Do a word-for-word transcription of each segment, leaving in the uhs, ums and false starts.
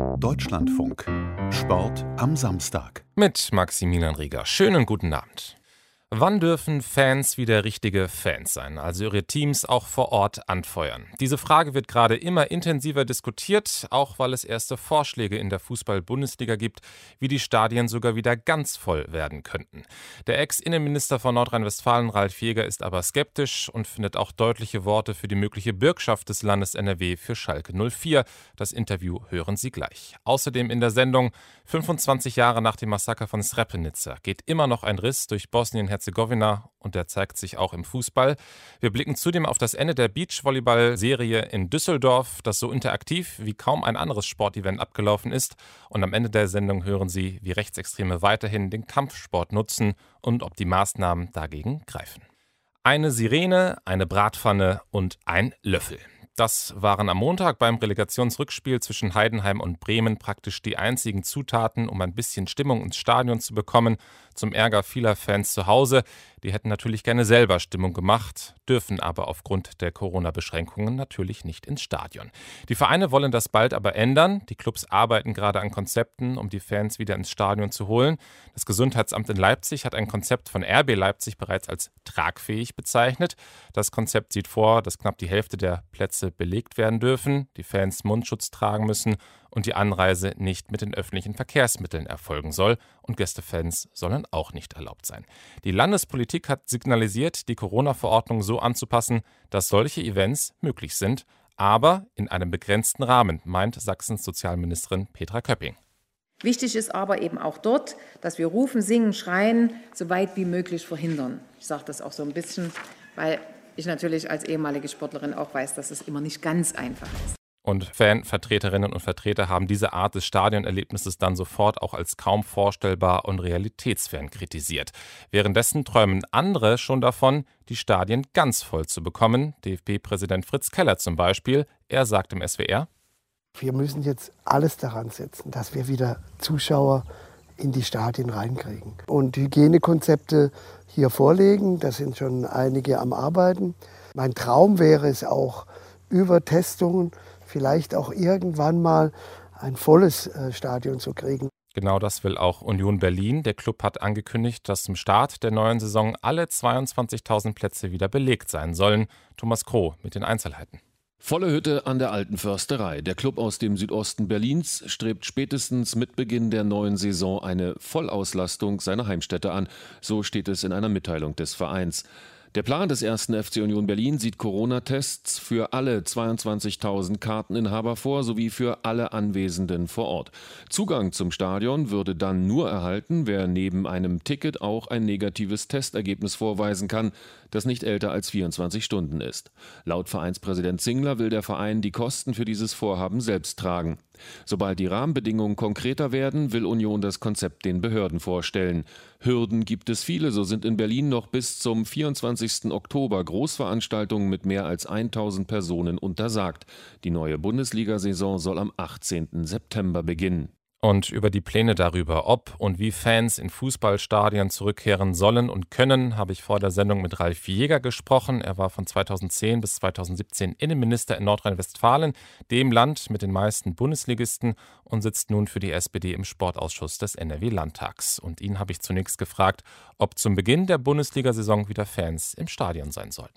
Deutschlandfunk. Sport am Samstag. Mit Maximilian Rieger. Schönen guten Abend. Wann dürfen Fans wieder richtige Fans sein, also ihre Teams auch vor Ort anfeuern? Diese Frage wird gerade immer intensiver diskutiert, auch weil es erste Vorschläge in der Fußball-Bundesliga gibt, wie die Stadien sogar wieder ganz voll werden könnten. Der Ex-Innenminister von Nordrhein-Westfalen, Ralf Jäger, ist aber skeptisch und findet auch deutliche Worte für die mögliche Bürgschaft des Landes N R W für Schalke null vier. Das Interview hören Sie gleich. Außerdem in der Sendung: fünfundzwanzig Jahre nach dem Massaker von Srebrenica geht immer noch ein Riss durch Bosnien-Herzegowina und der zeigt sich auch im Fußball. Wir blicken zudem auf das Ende der Beachvolleyball-Serie in Düsseldorf, das so interaktiv wie kaum ein anderes Sportevent abgelaufen ist. Und am Ende der Sendung hören Sie, wie Rechtsextreme weiterhin den Kampfsport nutzen und ob die Maßnahmen dagegen greifen. Eine Sirene, eine Bratpfanne und ein Löffel. Das waren am Montag beim Relegationsrückspiel zwischen Heidenheim und Bremen praktisch die einzigen Zutaten, um ein bisschen Stimmung ins Stadion zu bekommen, zum Ärger vieler Fans zu Hause. Die hätten natürlich gerne selber Stimmung gemacht, dürfen aber aufgrund der Corona-Beschränkungen natürlich nicht ins Stadion. Die Vereine wollen das bald aber ändern. Die Clubs arbeiten gerade an Konzepten, um die Fans wieder ins Stadion zu holen. Das Gesundheitsamt in Leipzig hat ein Konzept von R B Leipzig bereits als tragfähig bezeichnet. Das Konzept sieht vor, dass knapp die Hälfte der Plätze belegt werden dürfen, die Fans Mundschutz tragen müssen und die Anreise nicht mit den öffentlichen Verkehrsmitteln erfolgen soll. Und Gästefans sollen auch nicht erlaubt sein. Die Landespolitik hat signalisiert, die Corona-Verordnung so anzupassen, dass solche Events möglich sind, aber in einem begrenzten Rahmen, meint Sachsens Sozialministerin Petra Köpping. Wichtig ist aber eben auch dort, dass wir rufen, singen, schreien, so weit wie möglich verhindern. Ich sage das auch so ein bisschen, weil ich natürlich als ehemalige Sportlerin auch weiß, dass es immer nicht ganz einfach ist. Und Fanvertreterinnen und Vertreter haben diese Art des Stadionerlebnisses dann sofort auch als kaum vorstellbar und realitätsfern kritisiert. Währenddessen träumen andere schon davon, die Stadien ganz voll zu bekommen. D F B-Präsident Fritz Keller zum Beispiel. Er sagt im S W R: Wir müssen jetzt alles daran setzen, dass wir wieder Zuschauer in die Stadien reinkriegen. Und Hygienekonzepte hier vorlegen, da sind schon einige am Arbeiten. Mein Traum wäre es auch, über Testungen vielleicht auch irgendwann mal ein volles Stadion zu kriegen. Genau das will auch Union Berlin. Der Club hat angekündigt, dass zum Start der neuen Saison alle zweiundzwanzigtausend Plätze wieder belegt sein sollen. Thomas Kroh mit den Einzelheiten. Volle Hütte an der Alten Försterei. Der Club aus dem Südosten Berlins strebt spätestens mit Beginn der neuen Saison eine Vollauslastung seiner Heimstätte an. So steht es in einer Mitteilung des Vereins. Der Plan des ersten F C Union Berlin sieht Corona-Tests für alle zweiundzwanzigtausend Karteninhaber vor, sowie für alle Anwesenden vor Ort. Zugang zum Stadion würde dann nur erhalten, wer neben einem Ticket auch ein negatives Testergebnis vorweisen kann, das nicht älter als vierundzwanzig Stunden ist. Laut Vereinspräsident Zingler will der Verein die Kosten für dieses Vorhaben selbst tragen. Sobald die Rahmenbedingungen konkreter werden, will Union das Konzept den Behörden vorstellen. Hürden gibt es viele, so sind in Berlin noch bis zum vierundzwanzigsten Oktober Großveranstaltungen mit mehr als tausend Personen untersagt. Die neue Bundesliga-Saison soll am achtzehnten September beginnen. Und über die Pläne darüber, ob und wie Fans in Fußballstadien zurückkehren sollen und können, habe ich vor der Sendung mit Ralf Jäger gesprochen. Er war von zweitausendzehn bis zweitausendsiebzehn Innenminister in Nordrhein-Westfalen, dem Land mit den meisten Bundesligisten, und sitzt nun für die S P D im Sportausschuss des N R W-Landtags. Und ihn habe ich zunächst gefragt, ob zum Beginn der Bundesliga-Saison wieder Fans im Stadion sein sollten.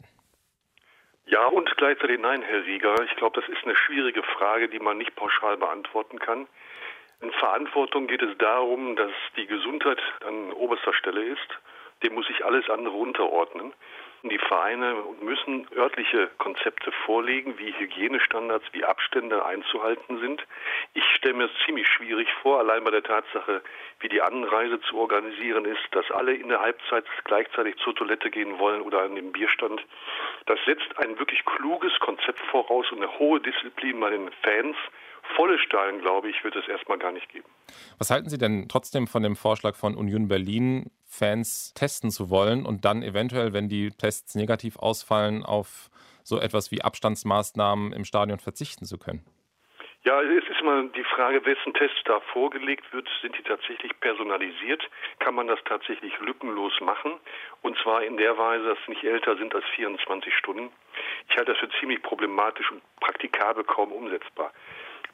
Ja und gleichzeitig nein, Herr Rieger. Ich glaube, das ist eine schwierige Frage, die man nicht pauschal beantworten kann. In Verantwortung geht es darum, dass die Gesundheit an oberster Stelle ist. Dem muss sich alles andere unterordnen. Und die Vereine müssen örtliche Konzepte vorlegen, wie Hygienestandards, wie Abstände einzuhalten sind. Ich stelle mir es ziemlich schwierig vor, allein bei der Tatsache, wie die Anreise zu organisieren ist, dass alle in der Halbzeit gleichzeitig zur Toilette gehen wollen oder an den Bierstand. Das setzt ein wirklich kluges Konzept voraus und eine hohe Disziplin bei den Fans. Volle Stadien, glaube ich, wird es erstmal gar nicht geben. Was halten Sie denn trotzdem von dem Vorschlag von Union Berlin, Fans testen zu wollen und dann eventuell, wenn die Tests negativ ausfallen, auf so etwas wie Abstandsmaßnahmen im Stadion verzichten zu können? Ja, es ist immer die Frage, wessen Test da vorgelegt wird. Sind die tatsächlich personalisiert? Kann man das tatsächlich lückenlos machen? Und zwar in der Weise, dass sie nicht älter sind als vierundzwanzig Stunden. Ich halte das für ziemlich problematisch und praktikabel kaum umsetzbar.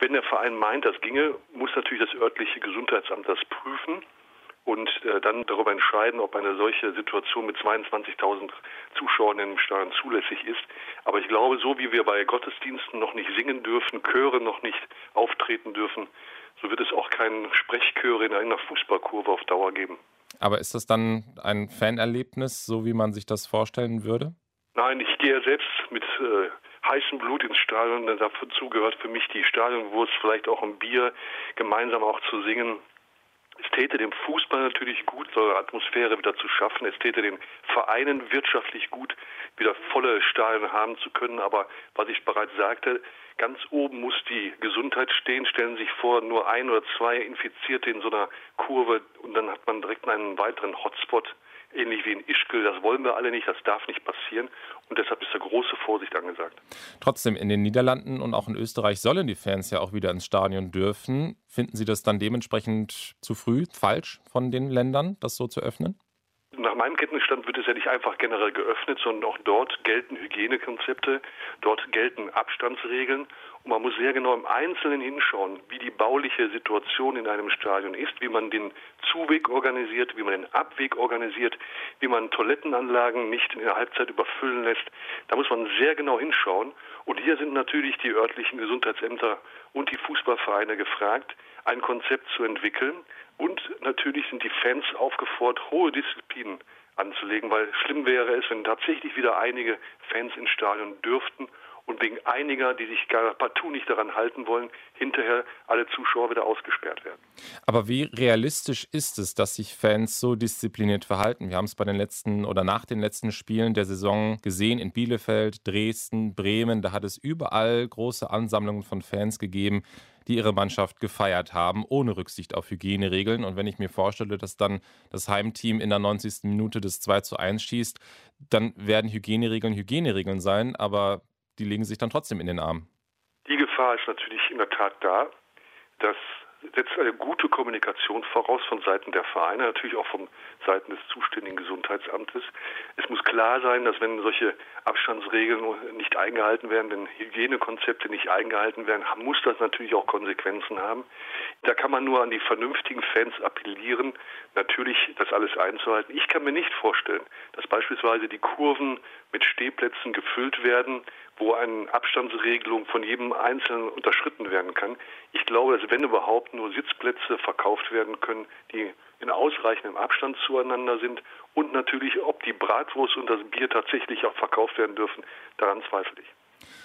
Wenn der Verein meint, das ginge, muss natürlich das örtliche Gesundheitsamt das prüfen und äh, dann darüber entscheiden, ob eine solche Situation mit zweiundzwanzigtausend Zuschauern im Stadion zulässig ist. Aber ich glaube, so wie wir bei Gottesdiensten noch nicht singen dürfen, Chöre noch nicht auftreten dürfen, so wird es auch keinen Sprechchöre in einer Fußballkurve auf Dauer geben. Aber ist das dann ein Fanerlebnis, so wie man sich das vorstellen würde? Nein, ich gehe selbst mit äh, heißem Blut ins Stadion. Dazu gehört für mich die Stadionwurst, vielleicht auch ein Bier, gemeinsam auch zu singen. Es täte dem Fußball natürlich gut, so eine Atmosphäre wieder zu schaffen. Es täte den Vereinen wirtschaftlich gut, wieder volle Stadien haben zu können. Aber was ich bereits sagte, ganz oben muss die Gesundheit stehen. Stellen Sie sich vor, nur ein oder zwei Infizierte in so einer Kurve und dann hat man direkt einen weiteren Hotspot, ähnlich wie in Ischgl. Das wollen wir alle nicht, das darf nicht passieren. Und deshalb ist da große Vorsicht angesagt. Trotzdem, in den Niederlanden und auch in Österreich sollen die Fans ja auch wieder ins Stadion dürfen. Finden Sie das dann dementsprechend zu früh, falsch von den Ländern, das so zu öffnen? Nach meinem Kenntnisstand wird es ja nicht einfach generell geöffnet, sondern auch dort gelten Hygienekonzepte, dort gelten Abstandsregeln. Und man muss sehr genau im Einzelnen hinschauen, wie die bauliche Situation in einem Stadion ist, wie man den Zuweg organisiert, wie man den Abweg organisiert, wie man Toilettenanlagen nicht in der Halbzeit überfüllen lässt. Da muss man sehr genau hinschauen. Und hier sind natürlich die örtlichen Gesundheitsämter und die Fußballvereine gefragt, ein Konzept zu entwickeln. Und natürlich sind die Fans aufgefordert, hohe Disziplinen anzulegen, weil schlimm wäre es, wenn tatsächlich wieder einige Fans ins Stadion dürften und wegen einiger, die sich gar partout nicht daran halten wollen, hinterher alle Zuschauer wieder ausgesperrt werden. Aber wie realistisch ist es, dass sich Fans so diszipliniert verhalten? Wir haben es bei den letzten oder nach den letzten Spielen der Saison gesehen in Bielefeld, Dresden, Bremen. Da hat es überall große Ansammlungen von Fans gegeben, die ihre Mannschaft gefeiert haben, ohne Rücksicht auf Hygieneregeln. Und wenn ich mir vorstelle, dass dann das Heimteam in der neunzigsten Minute das zwei zu eins schießt, dann werden Hygieneregeln Hygieneregeln sein, aber die legen sich dann trotzdem in den Arm. Die Gefahr ist natürlich in der Tat da. Das setzt eine gute Kommunikation voraus von Seiten der Vereine, natürlich auch von Seiten des zuständigen Gesundheitsamtes. Es muss klar sein, dass wenn solche Abstandsregeln nicht eingehalten werden, wenn Hygienekonzepte nicht eingehalten werden, muss das natürlich auch Konsequenzen haben. Da kann man nur an die vernünftigen Fans appellieren, natürlich das alles einzuhalten. Ich kann mir nicht vorstellen, dass beispielsweise die Kurven mit Stehplätzen gefüllt werden, wo eine Abstandsregelung von jedem Einzelnen unterschritten werden kann. Ich glaube, dass wenn überhaupt nur Sitzplätze verkauft werden können, die in ausreichendem Abstand zueinander sind und natürlich, ob die Bratwurst und das Bier tatsächlich auch verkauft werden dürfen, daran zweifle ich.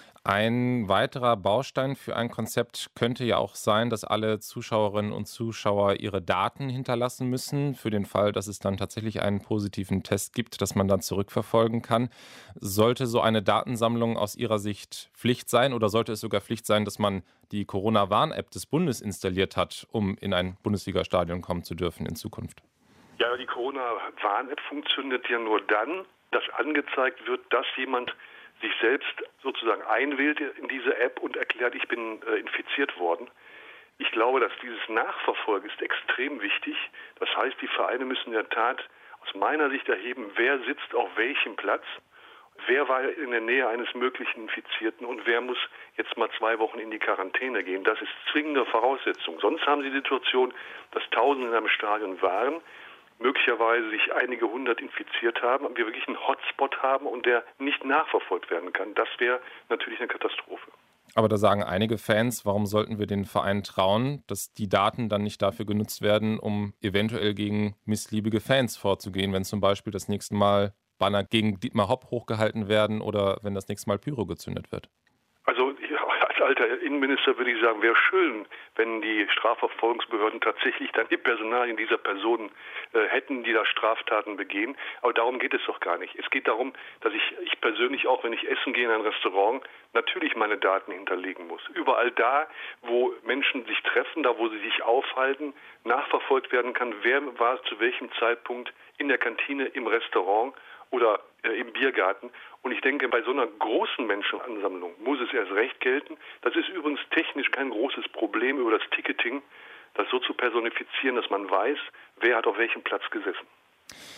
Ein weiterer Baustein für ein Konzept könnte ja auch sein, dass alle Zuschauerinnen und Zuschauer ihre Daten hinterlassen müssen, für den Fall, dass es dann tatsächlich einen positiven Test gibt, dass man dann zurückverfolgen kann. Sollte so eine Datensammlung aus Ihrer Sicht Pflicht sein oder sollte es sogar Pflicht sein, dass man die Corona-Warn-App des Bundes installiert hat, um in ein Bundesliga-Stadion kommen zu dürfen in Zukunft? Ja, die Corona-Warn-App funktioniert ja nur dann, dass angezeigt wird, dass jemand sich selbst sozusagen einwählt in diese App und erklärt, ich bin äh, infiziert worden. Ich glaube, dass dieses Nachverfolgen ist extrem wichtig. Das heißt, die Vereine müssen in der Tat aus meiner Sicht erheben, wer sitzt auf welchem Platz, wer war in der Nähe eines möglichen Infizierten und wer muss jetzt mal zwei Wochen in die Quarantäne gehen. Das ist zwingende Voraussetzung. Sonst haben Sie die Situation, dass Tausende in einem Stadion waren, möglicherweise sich einige hundert infiziert haben, aber wir wirklich einen Hotspot haben und der nicht nachverfolgt werden kann. Das wäre natürlich eine Katastrophe. Aber da sagen einige Fans, warum sollten wir den Verein trauen, dass die Daten dann nicht dafür genutzt werden, um eventuell gegen missliebige Fans vorzugehen, wenn zum Beispiel das nächste Mal Banner gegen Dietmar Hopp hochgehalten werden oder wenn das nächste Mal Pyro gezündet wird? Also als alter Innenminister würde ich sagen, wäre schön, wenn die Strafverfolgungsbehörden tatsächlich dann die Personalien dieser Personen äh, hätten, die da Straftaten begehen. Aber darum geht es doch gar nicht. Es geht darum, dass ich, ich persönlich auch, wenn ich essen gehe in ein Restaurant, natürlich meine Daten hinterlegen muss. Überall da, wo Menschen sich treffen, da wo sie sich aufhalten, nachverfolgt werden kann, wer war zu welchem Zeitpunkt in der Kantine, im Restaurant oder äh, im Biergarten. Und ich denke, bei so einer großen Menschenansammlung muss es erst recht gelten. Das ist übrigens technisch kein großes Problem über das Ticketing, das so zu personifizieren, dass man weiß, wer hat auf welchem Platz gesessen.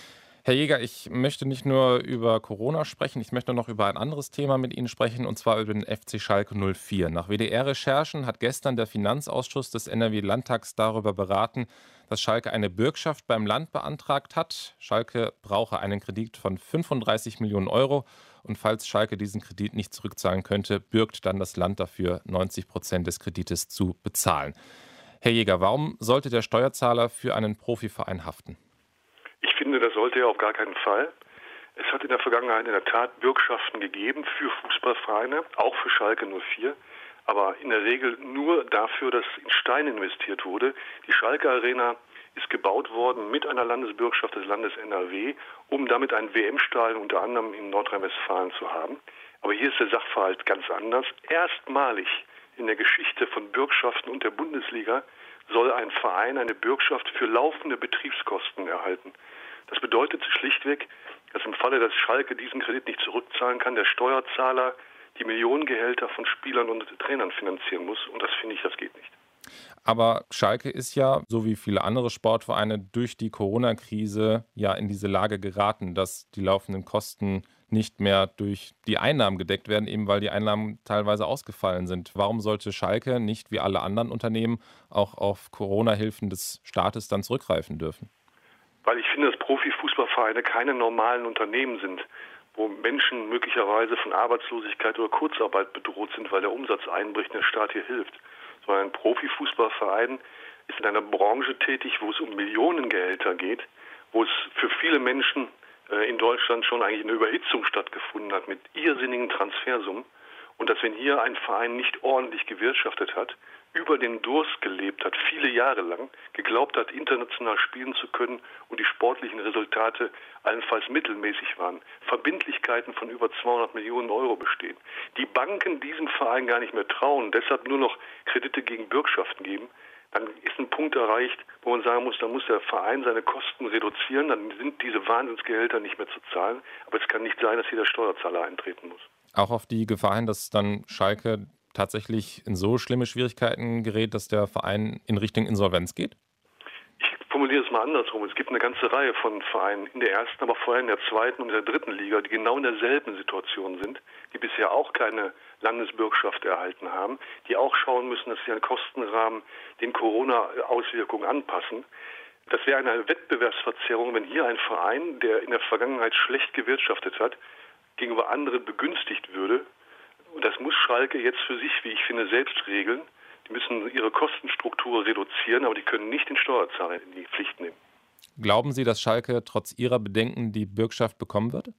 Herr Jäger, ich möchte nicht nur über Corona sprechen, ich möchte noch über ein anderes Thema mit Ihnen sprechen, und zwar über den F C Schalke null vier. Nach W D R-Recherchen hat gestern der Finanzausschuss des N R W-Landtags darüber beraten, dass Schalke eine Bürgschaft beim Land beantragt hat. Schalke brauche einen Kredit von fünfunddreißig Millionen Euro und falls Schalke diesen Kredit nicht zurückzahlen könnte, bürgt dann das Land dafür, neunzig Prozent des Kredites zu bezahlen. Herr Jäger, warum sollte der Steuerzahler für einen Profiverein haften? Ich finde, das sollte er auf gar keinen Fall. Es hat in der Vergangenheit in der Tat Bürgschaften gegeben für Fußballvereine, auch für Schalke null vier, aber in der Regel nur dafür, dass in Stein investiert wurde. Die Schalke Arena ist gebaut worden mit einer Landesbürgschaft des Landes N R W, um damit ein W M-Stadion unter anderem in Nordrhein-Westfalen zu haben. Aber hier ist der Sachverhalt ganz anders. Erstmalig in der Geschichte von Bürgschaften und der Bundesliga soll ein Verein eine Bürgschaft für laufende Betriebskosten erhalten. Das bedeutet schlichtweg, dass im Falle, dass Schalke diesen Kredit nicht zurückzahlen kann, der Steuerzahler die Millionengehälter von Spielern und Trainern finanzieren muss. Und das finde ich, das geht nicht. Aber Schalke ist ja, so wie viele andere Sportvereine, durch die Corona-Krise ja in diese Lage geraten, dass die laufenden Kosten nicht mehr durch die Einnahmen gedeckt werden, eben weil die Einnahmen teilweise ausgefallen sind. Warum sollte Schalke nicht wie alle anderen Unternehmen auch auf Corona-Hilfen des Staates dann zurückgreifen dürfen? Weil ich finde, dass Profifußballvereine keine normalen Unternehmen sind, wo Menschen möglicherweise von Arbeitslosigkeit oder Kurzarbeit bedroht sind, weil der Umsatz einbricht und der Staat hier hilft. Sondern ein Profifußballverein ist in einer Branche tätig, wo es um Millionengehälter geht, wo es für viele Menschen in Deutschland schon eigentlich eine Überhitzung stattgefunden hat mit irrsinnigen Transfersummen. Und dass, wenn hier ein Verein nicht ordentlich gewirtschaftet hat, über den Durst gelebt hat, viele Jahre lang, geglaubt hat, international spielen zu können und die sportlichen Resultate allenfalls mittelmäßig waren, Verbindlichkeiten von über zweihundert Millionen Euro bestehen, die Banken diesem Verein gar nicht mehr trauen, deshalb nur noch Kredite gegen Bürgschaften geben, dann ist ein Punkt erreicht, wo man sagen muss, dann muss der Verein seine Kosten reduzieren, dann sind diese Wahnsinnsgehälter nicht mehr zu zahlen, aber es kann nicht sein, dass hier der Steuerzahler eintreten muss. Auch auf die Gefahr hin, dass dann Schalke tatsächlich in so schlimme Schwierigkeiten gerät, dass der Verein in Richtung Insolvenz geht? Ich formuliere es mal andersrum. Es gibt eine ganze Reihe von Vereinen in der ersten, aber vor allem in der zweiten und in der dritten Liga, die genau in derselben Situation sind, die bisher auch keine Landesbürgschaft erhalten haben, die auch schauen müssen, dass sie einen Kostenrahmen den Corona-Auswirkungen anpassen. Das wäre eine Wettbewerbsverzerrung, wenn hier ein Verein, der in der Vergangenheit schlecht gewirtschaftet hat, gegenüber anderen begünstigt würde. Und das muss Schalke jetzt für sich, wie ich finde, selbst regeln. Die müssen ihre Kostenstruktur reduzieren, aber die können nicht den Steuerzahler in die Pflicht nehmen. Glauben Sie, dass Schalke trotz Ihrer Bedenken die Bürgschaft bekommen wird?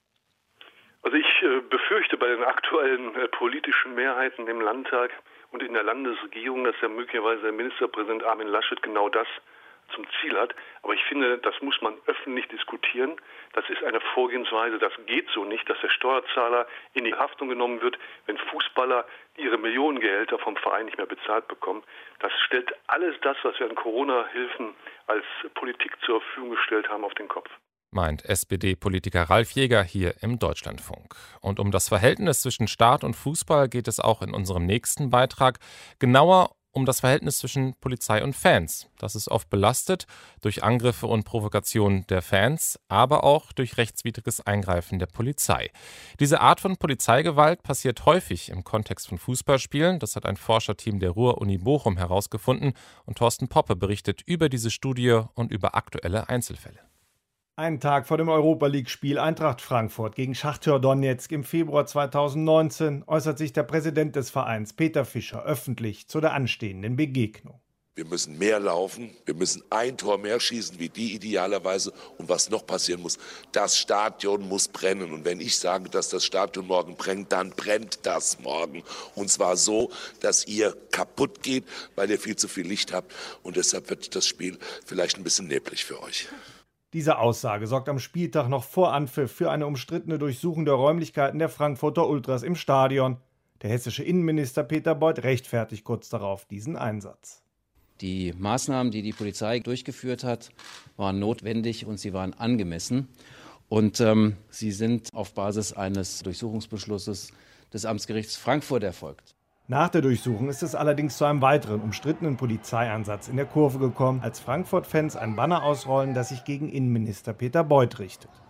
Also ich äh, befürchte bei den aktuellen äh, politischen Mehrheiten im Landtag und in der Landesregierung, dass ja möglicherweise der Ministerpräsident Armin Laschet genau das zum Ziel hat. Aber ich finde, das muss man öffentlich diskutieren. Das ist eine Vorgehensweise, das geht so nicht, dass der Steuerzahler in die Haftung genommen wird, wenn Fußballer ihre Millionengehälter vom Verein nicht mehr bezahlt bekommen. Das stellt alles das, was wir an Corona-Hilfen als Politik zur Verfügung gestellt haben, auf den Kopf. Meint S P D-Politiker Ralf Jäger hier im Deutschlandfunk. Und um das Verhältnis zwischen Staat und Fußball geht es auch in unserem nächsten Beitrag. Genauer um das Verhältnis zwischen Polizei und Fans. Das ist oft belastet durch Angriffe und Provokationen der Fans, aber auch durch rechtswidriges Eingreifen der Polizei. Diese Art von Polizeigewalt passiert häufig im Kontext von Fußballspielen. Das hat ein Forscherteam der Ruhr-Uni Bochum herausgefunden. Und Thorsten Poppe berichtet über diese Studie und über aktuelle Einzelfälle. Einen Tag vor dem Europa-League-Spiel Eintracht Frankfurt gegen Schachtar Donezk im Februar zweitausendneunzehn äußert sich der Präsident des Vereins Peter Fischer öffentlich zu der anstehenden Begegnung. Wir müssen mehr laufen, wir müssen ein Tor mehr schießen wie die idealerweise. Und was noch passieren muss, das Stadion muss brennen. Und wenn ich sage, dass das Stadion morgen brennt, dann brennt das morgen. Und zwar so, dass ihr kaputt geht, weil ihr viel zu viel Licht habt. Und deshalb wird das Spiel vielleicht ein bisschen neblig für euch. Diese Aussage sorgt am Spieltag noch vor Anpfiff für eine umstrittene Durchsuchung der Räumlichkeiten der Frankfurter Ultras im Stadion. Der hessische Innenminister Peter Beuth rechtfertigt kurz darauf diesen Einsatz. Die Maßnahmen, die die Polizei durchgeführt hat, waren notwendig und sie waren angemessen. Und ähm, sie sind auf Basis eines Durchsuchungsbeschlusses des Amtsgerichts Frankfurt erfolgt. Nach der Durchsuchung ist es allerdings zu einem weiteren umstrittenen Polizeieinsatz in der Kurve gekommen, als Frankfurt-Fans ein Banner ausrollen, das sich gegen Innenminister Peter Beuth richtet.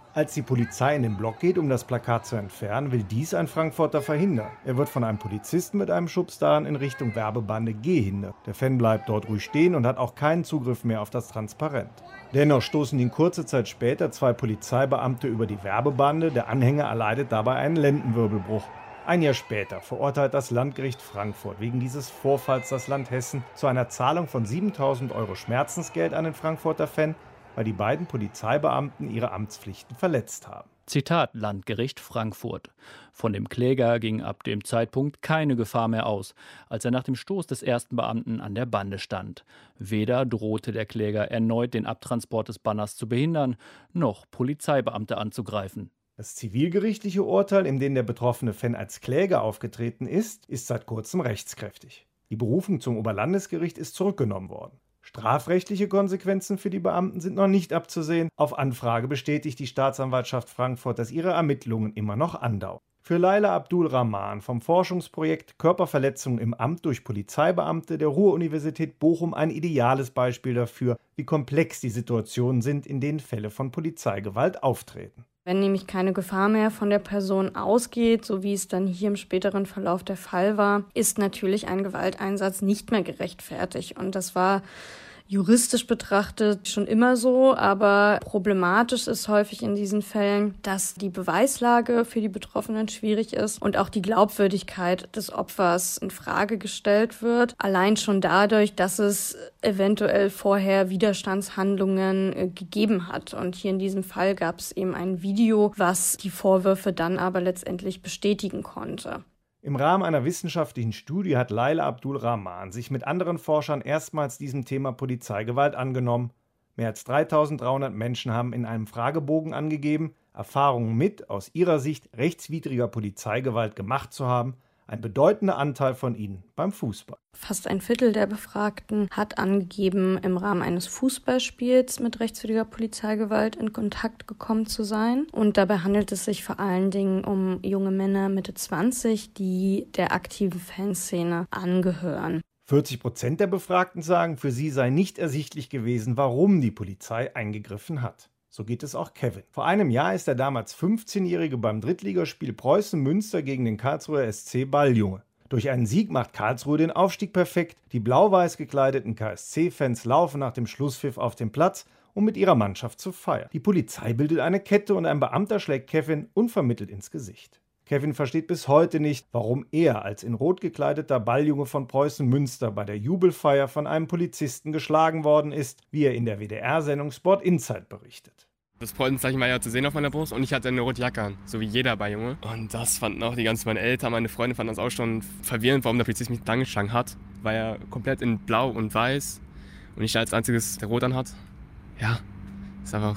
Als die Polizei in den Block geht, um das Plakat zu entfernen, will dies ein Frankfurter verhindern. Er wird von einem Polizisten mit einem Schubs daran in Richtung Werbebande gehindert. Der Fan bleibt dort ruhig stehen und hat auch keinen Zugriff mehr auf das Transparent. Dennoch stoßen ihn kurze Zeit später zwei Polizeibeamte über die Werbebande. Der Anhänger erleidet dabei einen Lendenwirbelbruch. Ein Jahr später verurteilt das Landgericht Frankfurt wegen dieses Vorfalls das Land Hessen zu einer Zahlung von siebentausend Euro Schmerzensgeld an den Frankfurter Fan, weil die beiden Polizeibeamten ihre Amtspflichten verletzt haben. Zitat Landgericht Frankfurt. Von dem Kläger ging ab dem Zeitpunkt keine Gefahr mehr aus, als er nach dem Stoß des ersten Beamten an der Bande stand. Weder drohte der Kläger erneut, den Abtransport des Banners zu behindern, noch Polizeibeamte anzugreifen. Das zivilgerichtliche Urteil, in dem der betroffene Fan als Kläger aufgetreten ist, ist seit kurzem rechtskräftig. Die Berufung zum Oberlandesgericht ist zurückgenommen worden. Strafrechtliche Konsequenzen für die Beamten sind noch nicht abzusehen. Auf Anfrage bestätigt die Staatsanwaltschaft Frankfurt, dass ihre Ermittlungen immer noch andauern. Für Laila Abdul Rahman vom Forschungsprojekt Körperverletzungen im Amt durch Polizeibeamte der Ruhr-Universität Bochum ein ideales Beispiel dafür, wie komplex die Situationen sind, in denen Fälle von Polizeigewalt auftreten. Wenn nämlich keine Gefahr mehr von der Person ausgeht, so wie es dann hier im späteren Verlauf der Fall war, ist natürlich ein Gewalteinsatz nicht mehr gerechtfertigt. Und das war juristisch betrachtet schon immer so, aber problematisch ist häufig in diesen Fällen, dass die Beweislage für die Betroffenen schwierig ist und auch die Glaubwürdigkeit des Opfers in Frage gestellt wird. Allein schon dadurch, dass es eventuell vorher Widerstandshandlungen äh, gegeben hat. Und hier in diesem Fall gab es eben ein Video, was die Vorwürfe dann aber letztendlich bestätigen konnte. Im Rahmen einer wissenschaftlichen Studie hat Laila Abdul Rahman sich mit anderen Forschern erstmals diesem Thema Polizeigewalt angenommen. Mehr als dreitausenddreihundert Menschen haben in einem Fragebogen angegeben, Erfahrungen mit, aus ihrer Sicht, rechtswidriger Polizeigewalt gemacht zu haben. Ein bedeutender Anteil von ihnen beim Fußball. Fast ein Viertel der Befragten hat angegeben, im Rahmen eines Fußballspiels mit rechtswidriger Polizeigewalt in Kontakt gekommen zu sein. Und dabei handelt es sich vor allen Dingen um junge Männer Mitte zwanzig, die der aktiven Fanszene angehören. vierzig Prozent der Befragten sagen, für sie sei nicht ersichtlich gewesen, warum die Polizei eingegriffen hat. So geht es auch Kevin. Vor einem Jahr ist der damals fünfzehnjährige beim Drittligaspiel Preußen Münster gegen den Karlsruher S C Balljunge. Durch einen Sieg macht Karlsruhe den Aufstieg perfekt. Die blau-weiß gekleideten K S C-Fans laufen nach dem Schlusspfiff auf den Platz, um mit ihrer Mannschaft zu feiern. Die Polizei bildet eine Kette und ein Beamter schlägt Kevin unvermittelt ins Gesicht. Kevin versteht bis heute nicht, warum er als in rot gekleideter Balljunge von Preußen Münster bei der Jubelfeier von einem Polizisten geschlagen worden ist, wie er in der W D R-Sendung Sport Insight berichtet. Das Freudenzeichen war ja zu sehen auf meiner Brust und ich hatte eine rote Jacke an, so wie jeder Balljunge. Und das fanden auch die ganzen meine Eltern, meine Freunde fanden das auch schon verwirrend, warum der Polizist mich angeschlagen hat. War ja komplett in blau und weiß und ich als einziges der rot an hat. Ja, ist einfach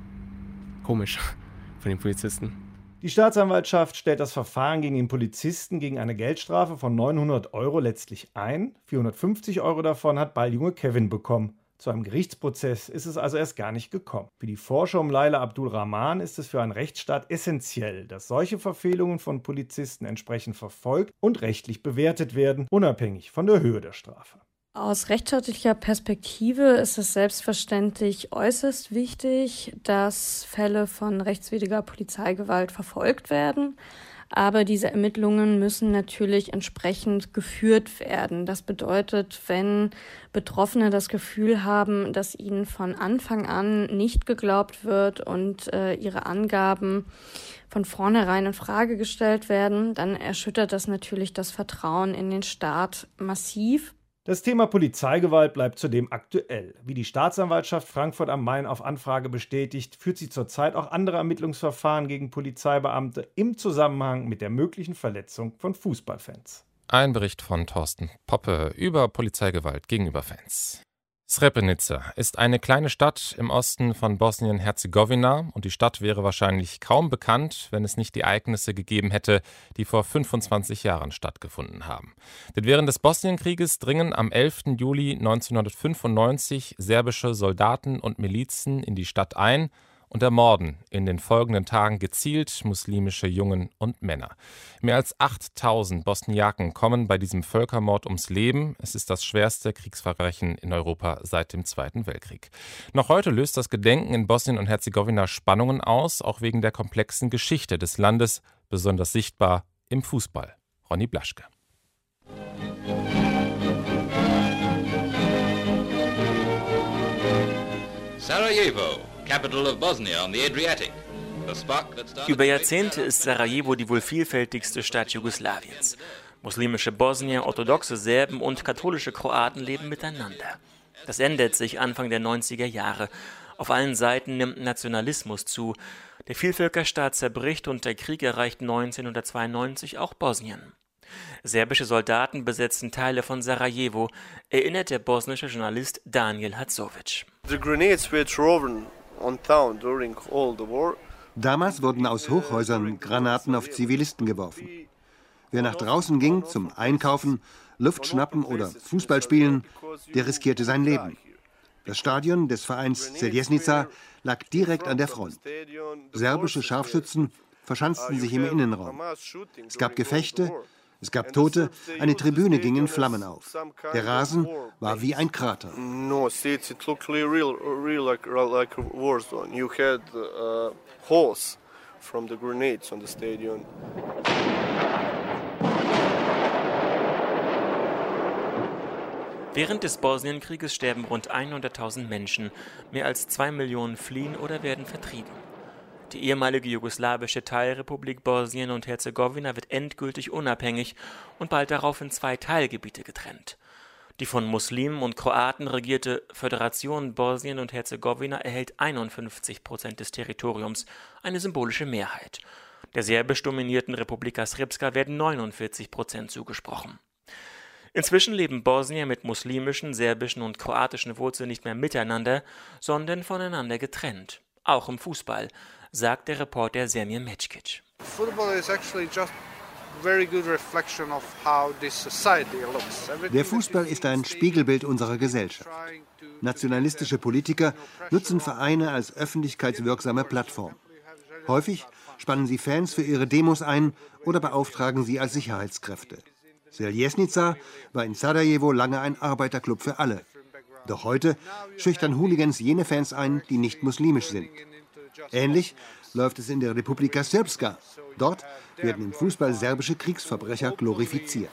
komisch von den Polizisten. Die Staatsanwaltschaft stellt das Verfahren gegen den Polizisten gegen eine Geldstrafe von neunhundert Euro letztlich ein. vierhundertfünfzig Euro davon hat Balljunge Kevin bekommen. Zu einem Gerichtsprozess ist es also erst gar nicht gekommen. Für die Forscher um Laila Abdul Rahman ist es für einen Rechtsstaat essentiell, dass solche Verfehlungen von Polizisten entsprechend verfolgt und rechtlich bewertet werden, unabhängig von der Höhe der Strafe. Aus rechtsstaatlicher Perspektive ist es selbstverständlich äußerst wichtig, dass Fälle von rechtswidriger Polizeigewalt verfolgt werden. Aber diese Ermittlungen müssen natürlich entsprechend geführt werden. Das bedeutet, wenn Betroffene das Gefühl haben, dass ihnen von Anfang an nicht geglaubt wird und äh, ihre Angaben von vornherein in Frage gestellt werden, dann erschüttert das natürlich das Vertrauen in den Staat massiv. Das Thema Polizeigewalt bleibt zudem aktuell. Wie die Staatsanwaltschaft Frankfurt am Main auf Anfrage bestätigt, führt sie zurzeit auch andere Ermittlungsverfahren gegen Polizeibeamte im Zusammenhang mit der möglichen Verletzung von Fußballfans. Ein Bericht von Thorsten Poppe über Polizeigewalt gegenüber Fans. Srebrenica ist eine kleine Stadt im Osten von Bosnien-Herzegowina und die Stadt wäre wahrscheinlich kaum bekannt, wenn es nicht die Ereignisse gegeben hätte, die vor fünfundzwanzig Jahren stattgefunden haben. Denn während des Bosnienkrieges dringen am elften Juli neunzehnhundertfünfundneunzig serbische Soldaten und Milizen in die Stadt ein und ermorden in den folgenden Tagen gezielt muslimische Jungen und Männer. Mehr als achttausend Bosniaken kommen bei diesem Völkermord ums Leben. Es ist das schwerste Kriegsverbrechen in Europa seit dem Zweiten Weltkrieg. Noch heute löst das Gedenken in Bosnien und Herzegowina Spannungen aus, auch wegen der komplexen Geschichte des Landes, besonders sichtbar im Fußball. Ronny Blaschke. Sarajevo, capital of Bosnia on the Adriatic. Über Jahrzehnte ist Sarajevo die wohl vielfältigste Stadt Jugoslawiens. Muslimische Bosnier, orthodoxe Serben und katholische Kroaten leben miteinander. Das ändert sich Anfang der neunziger Jahre. Auf allen Seiten nimmt Nationalismus zu. Der Vielvölkerstaat zerbricht und der Krieg erreicht neunzehnhundertzweiundneunzig auch Bosnien. Serbische Soldaten besetzen Teile von Sarajevo, erinnert der bosnische Journalist Daniel Hadzovic. Damals wurden aus Hochhäusern Granaten auf Zivilisten geworfen. Wer nach draußen ging zum Einkaufen, Luft schnappen oder Fußball spielen, der riskierte sein Leben. Das Stadion des Vereins Seljesnica lag direkt an der Front. Serbische Scharfschützen verschanzten sich im Innenraum. Es gab Gefechte, es gab Tote, eine Tribüne ging in Flammen auf. Der Rasen war wie ein Krater. Während des Bosnienkrieges sterben rund hunderttausend Menschen, mehr als zwei Millionen fliehen oder werden vertrieben. Die ehemalige jugoslawische Teilrepublik Bosnien und Herzegowina wird endgültig unabhängig und bald darauf in zwei Teilgebiete getrennt. Die von Muslimen und Kroaten regierte Föderation Bosnien und Herzegowina erhält einundfünfzig Prozent des Territoriums, eine symbolische Mehrheit. Der serbisch dominierten Republika Srpska werden neunundvierzig Prozent zugesprochen. Inzwischen leben Bosnier mit muslimischen, serbischen und kroatischen Wurzeln nicht mehr miteinander, sondern voneinander getrennt. Auch im Fußball, sagt der Reporter Semir Mečkić. Der Fußball ist ein Spiegelbild unserer Gesellschaft. Nationalistische Politiker nutzen Vereine als öffentlichkeitswirksame Plattform. Häufig spannen sie Fans für ihre Demos ein oder beauftragen sie als Sicherheitskräfte. Seljesnica war in Sarajevo lange ein Arbeiterclub für alle. Doch heute schüchtern Hooligans jene Fans ein, die nicht muslimisch sind. Ähnlich läuft es in der Republika Srpska. Dort werden im Fußball serbische Kriegsverbrecher glorifiziert.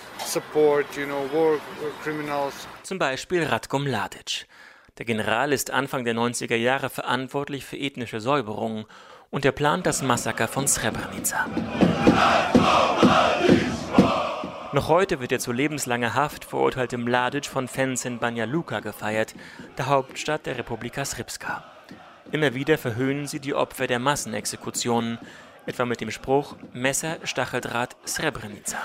Zum Beispiel Ratko Mladic. Der General ist Anfang der neunziger Jahre verantwortlich für ethnische Säuberungen und er plant das Massaker von Srebrenica. Noch heute wird der zu lebenslanger Haft verurteilte Mladic von Fans in Banja Luka gefeiert, der Hauptstadt der Republika Srpska. Immer wieder verhöhnen sie die Opfer der Massenexekutionen, etwa mit dem Spruch Messer, Stacheldraht, Srebrenica.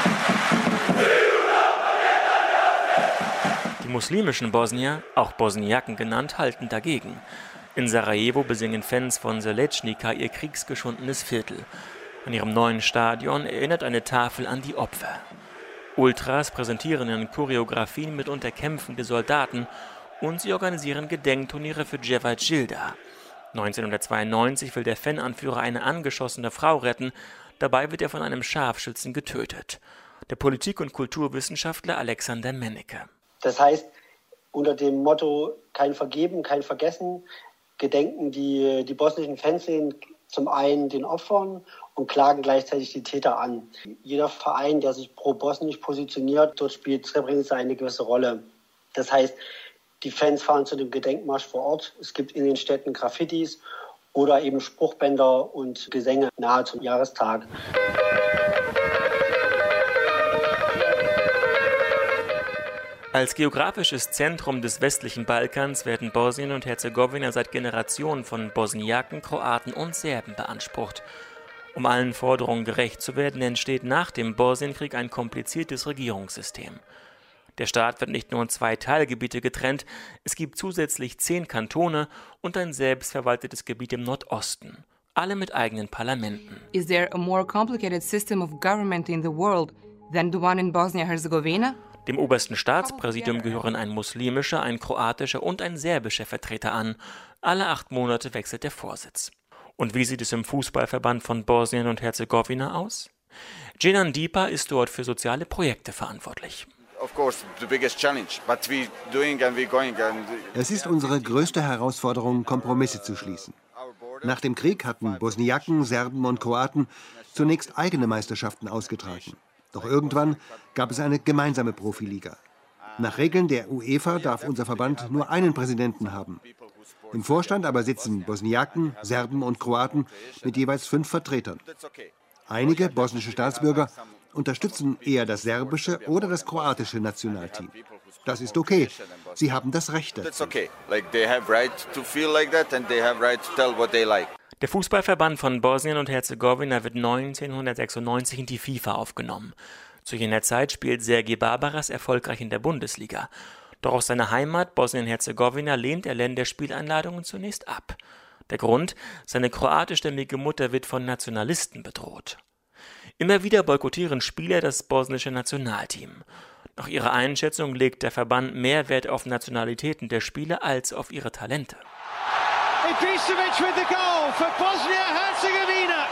Die muslimischen Bosnier, auch Bosniaken genannt, halten dagegen. In Sarajevo besingen Fans von Selečnica ihr kriegsgeschundenes Viertel. An ihrem neuen Stadion erinnert eine Tafel an die Opfer. Ultras präsentieren in Choreografien mitunter kämpfende Soldaten und sie organisieren Gedenkturniere für Djevat Gilda. neunzehnhundertzweiundneunzig will der Fananführer eine angeschossene Frau retten, dabei wird er von einem Scharfschützen getötet. Der Politik- und Kulturwissenschaftler Alexander Mennecke. Das heißt, unter dem Motto kein Vergeben, kein Vergessen, gedenken die, die bosnischen Fanszenen zum einen den Opfern und klagen gleichzeitig die Täter an. Jeder Verein, der sich pro-bosnisch positioniert, dort spielt Srebrenica eine gewisse Rolle. Das heißt, die Fans fahren zu dem Gedenkmarsch vor Ort. Es gibt in den Städten Graffitis oder eben Spruchbänder und Gesänge nahe zum Jahrestag. Als geografisches Zentrum des westlichen Balkans werden Bosnien und Herzegowina seit Generationen von Bosniaken, Kroaten und Serben beansprucht. Um allen Forderungen gerecht zu werden, entsteht nach dem Bosnienkrieg ein kompliziertes Regierungssystem. Der Staat wird nicht nur in zwei Teilgebiete getrennt, es gibt zusätzlich zehn Kantone und ein selbstverwaltetes Gebiet im Nordosten, alle mit eigenen Parlamenten. Is there a more complicated system of government in the world than the one in Bosnia-Herzegovina? Dem obersten Staatspräsidium gehören ein muslimischer, ein kroatischer und ein serbischer Vertreter an. Alle acht Monate wechselt der Vorsitz. Und wie sieht es im Fußballverband von Bosnien und Herzegowina aus? Djenan Dipa ist dort für soziale Projekte verantwortlich. Es ist unsere größte Herausforderung, Kompromisse zu schließen. Nach dem Krieg hatten Bosniaken, Serben und Kroaten zunächst eigene Meisterschaften ausgetragen. Doch irgendwann gab es eine gemeinsame Profiliga. Nach Regeln der UEFA darf unser Verband nur einen Präsidenten haben. Im Vorstand aber sitzen Bosniaken, Serben und Kroaten mit jeweils fünf Vertretern. Einige bosnische Staatsbürger unterstützen eher das serbische oder das kroatische Nationalteam. Das ist okay. Sie haben das Recht dazu. Der Fußballverband von Bosnien und Herzegowina wird neunzehnhundertsechsundneunzig in die FIFA aufgenommen. Zu jener Zeit spielt Serge Barbaras erfolgreich in der Bundesliga. Doch aus seiner Heimat Bosnien-Herzegowina lehnt er Länderspieleinladungen zunächst ab. Der Grund: seine kroatischstämmige Mutter wird von Nationalisten bedroht. Immer wieder boykottieren Spieler das bosnische Nationalteam. Nach ihrer Einschätzung legt der Verband mehr Wert auf Nationalitäten der Spieler als auf ihre Talente. Ibisevic with the goal for Bosnia-Herzegovina.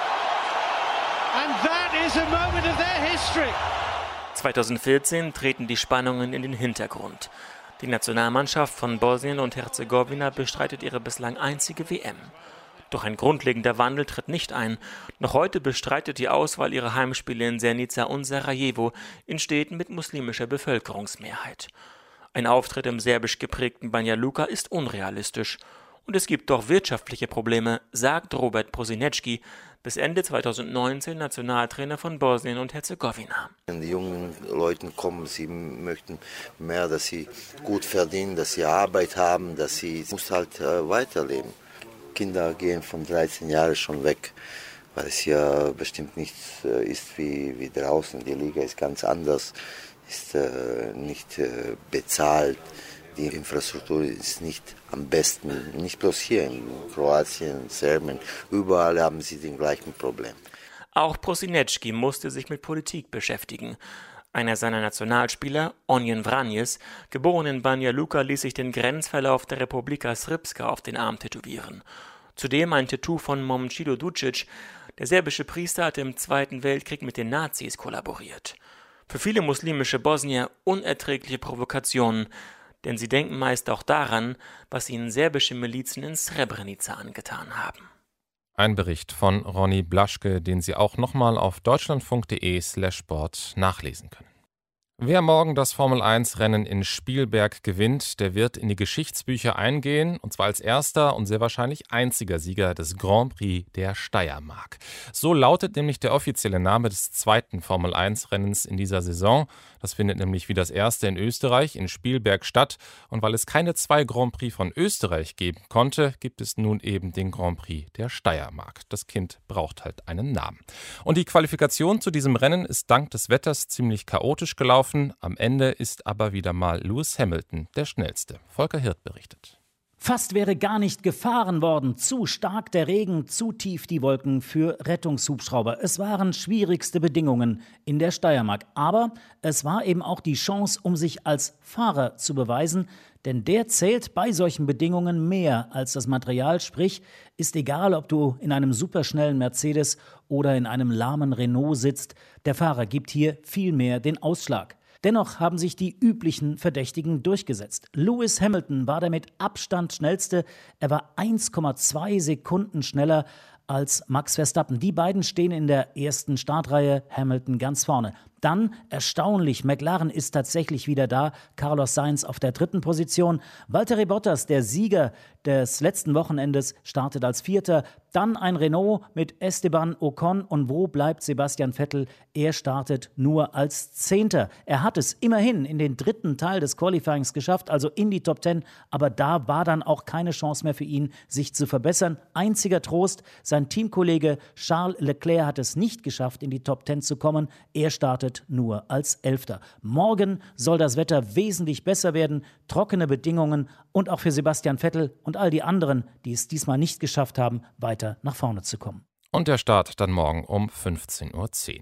And that is a moment of their history. zweitausendvierzehn treten die Spannungen in den Hintergrund. Die Nationalmannschaft von Bosnien und Herzegowina bestreitet ihre bislang einzige W M. Doch ein grundlegender Wandel tritt nicht ein. Noch heute bestreitet die Auswahl ihre Heimspiele in Zenica und Sarajevo, in Städten mit muslimischer Bevölkerungsmehrheit. Ein Auftritt im serbisch geprägten Banja Luka ist unrealistisch. Und es gibt doch wirtschaftliche Probleme, sagt Robert Prosinečki, bis Ende zweitausendneunzehn Nationaltrainer von Bosnien und Herzegowina. Wenn die jungen Leute kommen, sie möchten mehr, dass sie gut verdienen, dass sie Arbeit haben, dass sie muss halt äh, weiterleben. Kinder gehen von dreizehn Jahren schon weg, weil es hier bestimmt nicht äh, ist wie, wie draußen. Die Liga ist ganz anders, ist äh, nicht äh, bezahlt. Die Infrastruktur ist nicht am besten, nicht bloß hier in Kroatien, Serbien, überall haben sie den gleichen Problem. Auch Prosinečki musste sich mit Politik beschäftigen. Einer seiner Nationalspieler, Onion Vranjes, geboren in Banja Luka, ließ sich den Grenzverlauf der Republika Srpska auf den Arm tätowieren. Zudem ein Tattoo von Momčilo Dučić. Der serbische Priester hatte im Zweiten Weltkrieg mit den Nazis kollaboriert. Für viele muslimische Bosnier unerträgliche Provokationen, denn sie denken meist auch daran, was ihnen serbische Milizen in Srebrenica angetan haben. Ein Bericht von Ronny Blaschke, den Sie auch nochmal auf deutschlandfunk.de slash sport nachlesen können. Wer morgen das Formel eins Rennen in Spielberg gewinnt, der wird in die Geschichtsbücher eingehen, und zwar als erster und sehr wahrscheinlich einziger Sieger des Grand Prix der Steiermark. So lautet nämlich der offizielle Name des zweiten Formel eins Rennens in dieser Saison. Das findet nämlich wie das erste in Österreich in Spielberg statt. Und weil es keine zwei Grand Prix von Österreich geben konnte, gibt es nun eben den Grand Prix der Steiermark. Das Kind braucht halt einen Namen. Und die Qualifikation zu diesem Rennen ist dank des Wetters ziemlich chaotisch gelaufen. Am Ende ist aber wieder mal Lewis Hamilton der Schnellste. Volker Hirt berichtet. Fast wäre gar nicht gefahren worden. Zu stark der Regen, zu tief die Wolken für Rettungshubschrauber. Es waren schwierigste Bedingungen in der Steiermark. Aber es war eben auch die Chance, um sich als Fahrer zu beweisen. Denn der zählt bei solchen Bedingungen mehr als das Material. Sprich, ist egal, ob du in einem superschnellen Mercedes oder in einem lahmen Renault sitzt. Der Fahrer gibt hier viel mehr den Ausschlag. Dennoch haben sich die üblichen Verdächtigen durchgesetzt. Lewis Hamilton war der mit Abstand schnellste. Er war eins Komma zwei Sekunden schneller als Max Verstappen. Die beiden stehen in der ersten Startreihe, Hamilton ganz vorne. Dann, erstaunlich, McLaren ist tatsächlich wieder da. Carlos Sainz auf der dritten Position. Valtteri Bottas, der Sieger des letzten Wochenendes, startet als Vierter. Dann ein Renault mit Esteban Ocon. Und wo bleibt Sebastian Vettel? Er startet nur als Zehnter. Er hat es immerhin in den dritten Teil des Qualifyings geschafft, also in die Top Ten. Aber da war dann auch keine Chance mehr für ihn, sich zu verbessern. Einziger Trost, sein Teamkollege Charles Leclerc hat es nicht geschafft, in die Top Ten zu kommen. Er startet nur als Elfter. Morgen soll das Wetter wesentlich besser werden, trockene Bedingungen und auch für Sebastian Vettel und all die anderen, die es diesmal nicht geschafft haben, weiter nach vorne zu kommen. Und der Start dann morgen um fünfzehn Uhr zehn.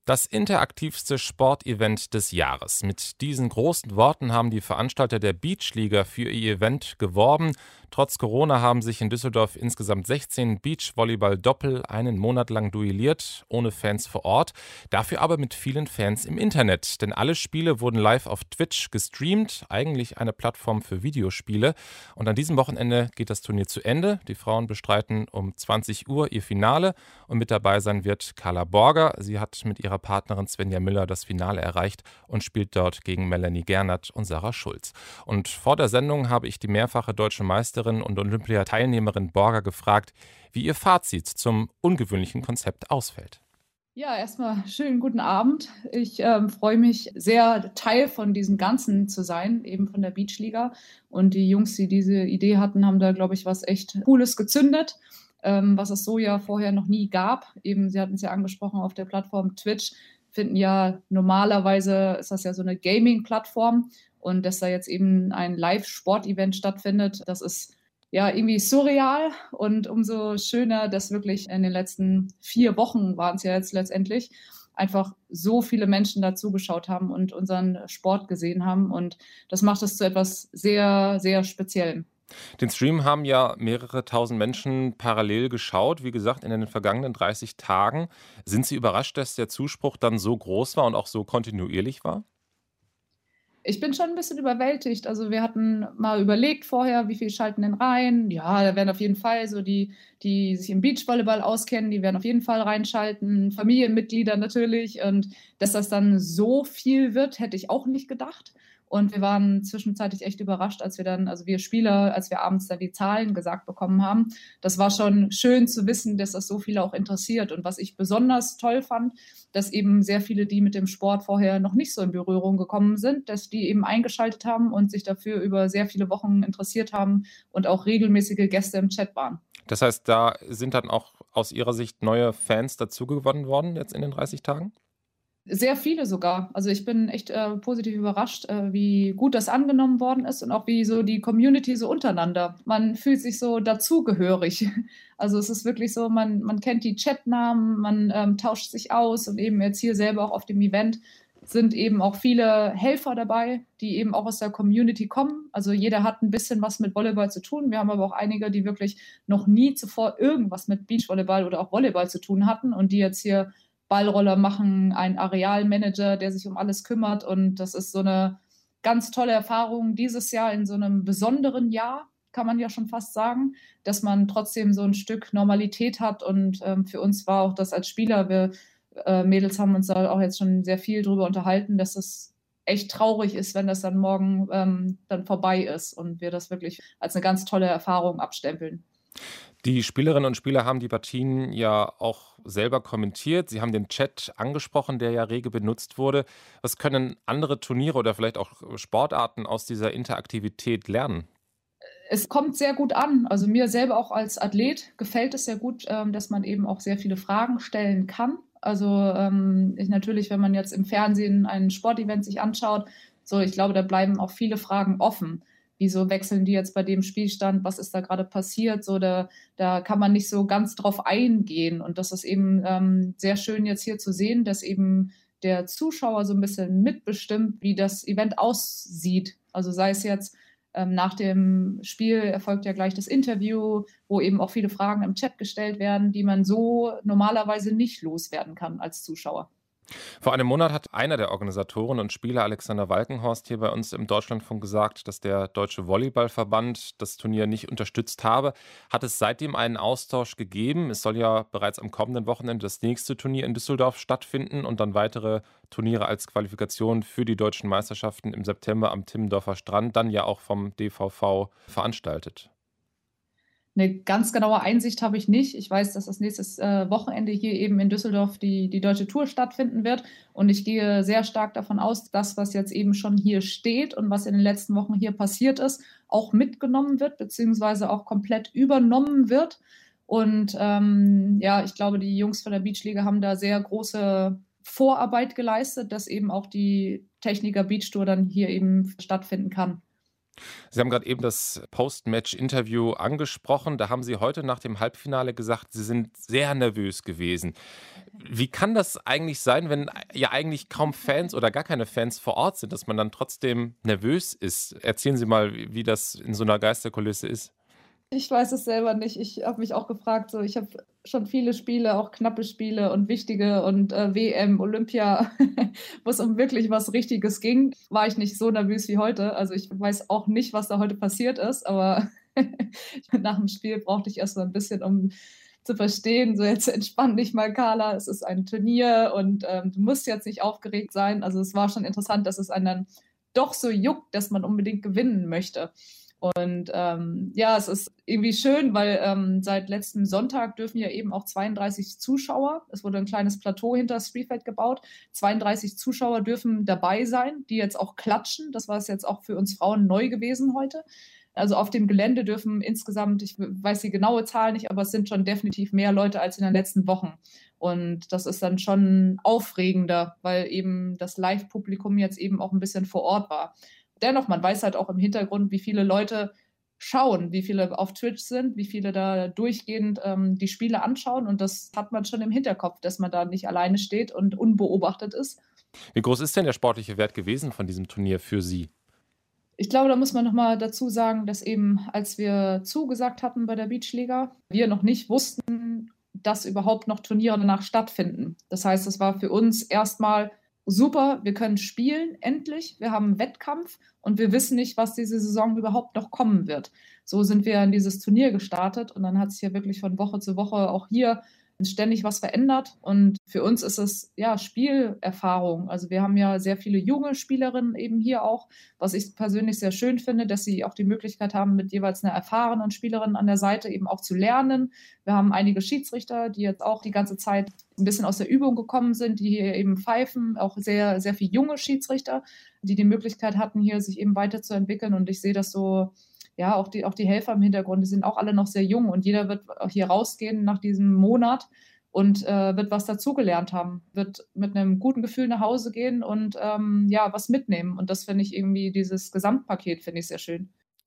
Das interaktivste Sportevent des Jahres. Mit diesen großen Worten haben die Veranstalter der Beachliga für ihr Event geworben. Trotz Corona haben sich in Düsseldorf insgesamt sechzehn Beachvolleyball-Doppel einen Monat lang duelliert, ohne Fans vor Ort, dafür aber mit vielen Fans im Internet. Denn alle Spiele wurden live auf Twitch gestreamt, eigentlich eine Plattform für Videospiele. Und an diesem Wochenende geht das Turnier zu Ende. Die Frauen bestreiten um zwanzig Uhr ihr Finale und mit dabei sein wird Carla Borger. Sie hat mit ihrer Partnerin Svenja Müller das Finale erreicht und spielt dort gegen Melanie Gernert und Sarah Schulz. Und vor der Sendung habe ich die mehrfache deutsche Meisterin und Olympiateilnehmerin Borger gefragt, wie ihr Fazit zum ungewöhnlichen Konzept ausfällt. Ja, erstmal schönen guten Abend. Ich ähm, freue mich sehr, Teil von diesem Ganzen zu sein, eben von der Beachliga. Und die Jungs, die diese Idee hatten, haben da, glaube ich, was echt Cooles gezündet, ähm, was es so ja vorher noch nie gab. Eben, Sie hatten es ja angesprochen, auf der Plattform Twitch finden ja normalerweise, ist das ja so eine Gaming-Plattform. Und dass da jetzt eben ein Live-Sport-Event stattfindet, das ist ja irgendwie surreal und umso schöner, dass wirklich in den letzten vier Wochen waren es ja jetzt letztendlich, einfach so viele Menschen da zugeschaut haben und unseren Sport gesehen haben. Und das macht es zu etwas sehr, sehr Speziellem. Den Stream haben ja mehrere tausend Menschen parallel geschaut, wie gesagt, in den vergangenen dreißig Tagen. Sind Sie überrascht, dass der Zuspruch dann so groß war und auch so kontinuierlich war? Ich bin schon ein bisschen überwältigt. Also wir hatten mal überlegt vorher, wie viel schalten denn rein? Ja, da werden auf jeden Fall so die, die sich im Beachvolleyball auskennen, die werden auf jeden Fall reinschalten. Familienmitglieder natürlich. Und dass das dann so viel wird, hätte ich auch nicht gedacht. Und wir waren zwischenzeitlich echt überrascht, als wir dann, also wir Spieler, als wir abends dann die Zahlen gesagt bekommen haben. Das war schon schön zu wissen, dass das so viele auch interessiert. Und was ich besonders toll fand, dass eben sehr viele, die mit dem Sport vorher noch nicht so in Berührung gekommen sind, dass die eben eingeschaltet haben und sich dafür über sehr viele Wochen interessiert haben und auch regelmäßige Gäste im Chat waren. Das heißt, da sind dann auch aus Ihrer Sicht neue Fans dazugewonnen worden jetzt in den dreißig Tagen? Sehr viele sogar. Also ich bin echt äh, positiv überrascht, äh, wie gut das angenommen worden ist und auch wie so die Community so untereinander. Man fühlt sich so dazugehörig. Also es ist wirklich so, man, man kennt die Chatnamen, man ähm, tauscht sich aus und eben jetzt hier selber auch auf dem Event sind eben auch viele Helfer dabei, die eben auch aus der Community kommen. Also jeder hat ein bisschen was mit Volleyball zu tun. Wir haben aber auch einige, die wirklich noch nie zuvor irgendwas mit Beachvolleyball oder auch Volleyball zu tun hatten und die jetzt hier Ballroller machen, ein Arealmanager, der sich um alles kümmert. Und das ist so eine ganz tolle Erfahrung dieses Jahr in so einem besonderen Jahr, kann man ja schon fast sagen, dass man trotzdem so ein Stück Normalität hat. Und ähm, für uns war auch das als Spieler, wir äh, Mädels haben uns da auch jetzt schon sehr viel drüber unterhalten, dass es echt traurig ist, wenn das dann morgen ähm, dann vorbei ist und wir das wirklich als eine ganz tolle Erfahrung abstempeln. Die Spielerinnen und Spieler haben die Partien ja auch selber kommentiert. Sie haben den Chat angesprochen, der ja rege benutzt wurde. Was können andere Turniere oder vielleicht auch Sportarten aus dieser Interaktivität lernen? Es kommt sehr gut an. Also mir selber auch als Athlet gefällt es sehr gut, dass man eben auch sehr viele Fragen stellen kann. Also ähm, ich, natürlich, wenn man jetzt im Fernsehen ein Sportevent sich anschaut, so ich glaube, da bleiben auch viele Fragen offen. Wieso wechseln die jetzt bei dem Spielstand? Was ist da gerade passiert? So, da, da kann man nicht so ganz drauf eingehen. Und das ist eben ähm, sehr schön jetzt hier zu sehen, dass eben der Zuschauer so ein bisschen mitbestimmt, wie das Event aussieht. Also sei es jetzt ähm, nach dem Spiel erfolgt ja gleich das Interview, wo eben auch viele Fragen im Chat gestellt werden, die man so normalerweise nicht loswerden kann als Zuschauer. Vor einem Monat hat einer der Organisatoren und Spieler, Alexander Walkenhorst, hier bei uns im Deutschlandfunk gesagt, dass der Deutsche Volleyballverband das Turnier nicht unterstützt habe. Hat es seitdem einen Austausch gegeben? Es soll ja bereits am kommenden Wochenende das nächste Turnier in Düsseldorf stattfinden und dann weitere Turniere als Qualifikation für die deutschen Meisterschaften im September am Timmendorfer Strand, dann ja auch vom D V V veranstaltet. Eine ganz genaue Einsicht habe ich nicht. Ich weiß, dass das nächste äh, Wochenende hier eben in Düsseldorf die, die Deutsche Tour stattfinden wird. Und ich gehe sehr stark davon aus, dass was jetzt eben schon hier steht und was in den letzten Wochen hier passiert ist, auch mitgenommen wird, beziehungsweise auch komplett übernommen wird. Und ähm, ja, ich glaube, die Jungs von der Beachliga haben da sehr große Vorarbeit geleistet, dass eben auch die Techniker Beach Tour dann hier eben stattfinden kann. Sie haben gerade eben das Post-Match-Interview angesprochen. Da haben Sie heute nach dem Halbfinale gesagt, Sie sind sehr nervös gewesen. Wie kann das eigentlich sein, wenn ja eigentlich kaum Fans oder gar keine Fans vor Ort sind, dass man dann trotzdem nervös ist? Erzählen Sie mal, wie das in so einer Geisterkulisse ist. Ich weiß es selber nicht. Ich habe mich auch gefragt, so ich habe schon viele Spiele, auch knappe Spiele und wichtige und äh, W M, Olympia, wo es um wirklich was Richtiges ging, war ich nicht so nervös wie heute. Also ich weiß auch nicht, was da heute passiert ist, aber nach dem Spiel brauchte ich erst mal ein bisschen, um zu verstehen, so jetzt entspann dich mal, Carla, es ist ein Turnier und ähm, du musst jetzt nicht aufgeregt sein. Also es war schon interessant, dass es einen dann doch so juckt, dass man unbedingt gewinnen möchte. Und ähm, ja, es ist irgendwie schön, weil ähm, seit letztem Sonntag dürfen ja eben auch zweiunddreißig Zuschauer, es wurde ein kleines Plateau hinter das Spielfeld gebaut, zweiunddreißig Zuschauer dürfen dabei sein, die jetzt auch klatschen. Das war es jetzt auch für uns Frauen neu gewesen heute. Also auf dem Gelände dürfen insgesamt, ich weiß die genaue Zahl nicht, aber es sind schon definitiv mehr Leute als in den letzten Wochen. Und das ist dann schon aufregender, weil eben das Live-Publikum jetzt eben auch ein bisschen vor Ort war. Dennoch, man weiß halt auch im Hintergrund, wie viele Leute schauen, wie viele auf Twitch sind, wie viele da durchgehend ähm, die Spiele anschauen. Und das hat man schon im Hinterkopf, dass man da nicht alleine steht und unbeobachtet ist. Wie groß ist denn der sportliche Wert gewesen von diesem Turnier für Sie? Ich glaube, da muss man nochmal dazu sagen, dass eben, als wir zugesagt hatten bei der Beachliga, wir noch nicht wussten, dass überhaupt noch Turniere danach stattfinden. Das heißt, es war für uns erstmal super, wir können spielen, endlich. Wir haben einen Wettkampf und wir wissen nicht, was diese Saison überhaupt noch kommen wird. So sind wir in dieses Turnier gestartet und dann hat sich ja wirklich von Woche zu Woche auch hier ständig was verändert. Und für uns ist es ja Spielerfahrung. Also wir haben ja sehr viele junge Spielerinnen eben hier auch, was ich persönlich sehr schön finde, dass sie auch die Möglichkeit haben, mit jeweils einer erfahrenen Spielerin an der Seite eben auch zu lernen. Wir haben einige Schiedsrichter, die jetzt auch die ganze Zeit ein bisschen aus der Übung gekommen sind, die hier eben pfeifen, auch sehr, sehr viele junge Schiedsrichter, die die Möglichkeit hatten, hier sich eben weiterzuentwickeln. Und ich sehe das so, ja, auch die, auch die Helfer im Hintergrund, die sind auch alle noch sehr jung und jeder wird hier rausgehen nach diesem Monat und äh, wird was dazugelernt haben, wird mit einem guten Gefühl nach Hause gehen und ähm, ja, was mitnehmen. Und das finde ich irgendwie, dieses Gesamtpaket finde ich sehr schön.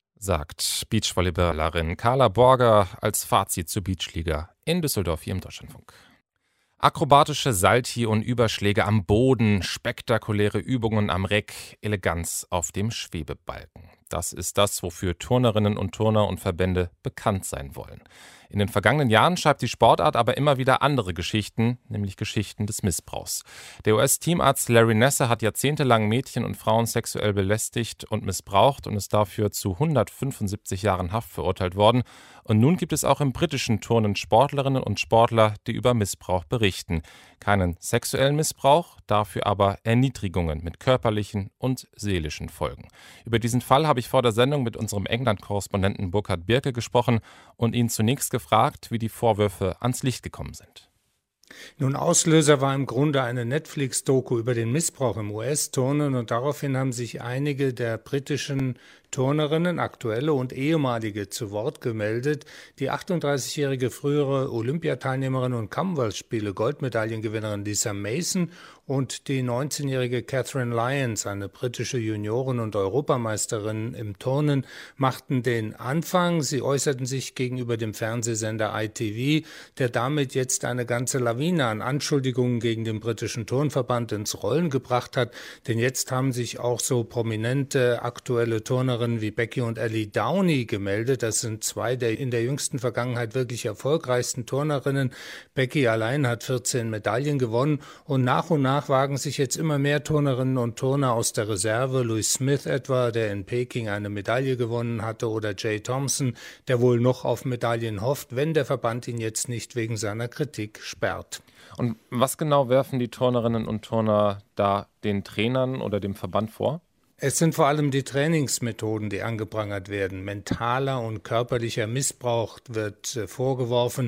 Sagt Beachvolleyballerin Carla Borger als Fazit zur Beachliga in Düsseldorf hier im Deutschlandfunk. Akrobatische Salti und Überschläge am Boden, spektakuläre Übungen am Reck, Eleganz auf dem Schwebebalken. Das ist das, wofür Turnerinnen und Turner und Verbände bekannt sein wollen. In den vergangenen Jahren schreibt die Sportart aber immer wieder andere Geschichten, nämlich Geschichten des Missbrauchs. Der U S-Teamarzt Larry Nassar hat jahrzehntelang Mädchen und Frauen sexuell belästigt und missbraucht und ist dafür zu hundertfünfundsiebzig Jahren Haft verurteilt worden. Und nun gibt es auch im britischen Turnen Sportlerinnen und Sportler, die über Missbrauch berichten. Keinen sexuellen Missbrauch, dafür aber Erniedrigungen mit körperlichen und seelischen Folgen. Über diesen Fall habe ich vor der Sendung mit unserem England-Korrespondenten Burkhard Birke gesprochen und ihn zunächst gefragt, wie die Vorwürfe ans Licht gekommen sind. Nun, Auslöser war im Grunde eine Netflix-Doku über den Missbrauch im U S-Turnen und daraufhin haben sich einige der britischen Turnerinnen, aktuelle und ehemalige, zu Wort gemeldet. Die achtunddreißigjährige frühere Olympiateilnehmerin und Commonwealth-Spiele Goldmedaillengewinnerin Lisa Mason und die neunzehnjährige Catherine Lyons, eine britische Junioren- und Europameisterin im Turnen, machten den Anfang. Sie äußerten sich gegenüber dem Fernsehsender I T V, der damit jetzt eine ganze Lawine an Anschuldigungen gegen den britischen Turnverband ins Rollen gebracht hat. Denn jetzt haben sich auch so prominente aktuelle Turnerinnen wie Becky und Ellie Downey gemeldet. Das sind zwei der in der jüngsten Vergangenheit wirklich erfolgreichsten Turnerinnen. Becky allein hat vierzehn Medaillen gewonnen und nach und nach wagen sich jetzt immer mehr Turnerinnen und Turner aus der Reserve. Louis Smith etwa, der in Peking eine Medaille gewonnen hatte, oder Jay Thompson, der wohl noch auf Medaillen hofft, wenn der Verband ihn jetzt nicht wegen seiner Kritik sperrt. Und was genau werfen die Turnerinnen und Turner da den Trainern oder dem Verband vor? Es sind vor allem die Trainingsmethoden, die angeprangert werden. Mentaler und körperlicher Missbrauch wird äh, vorgeworfen.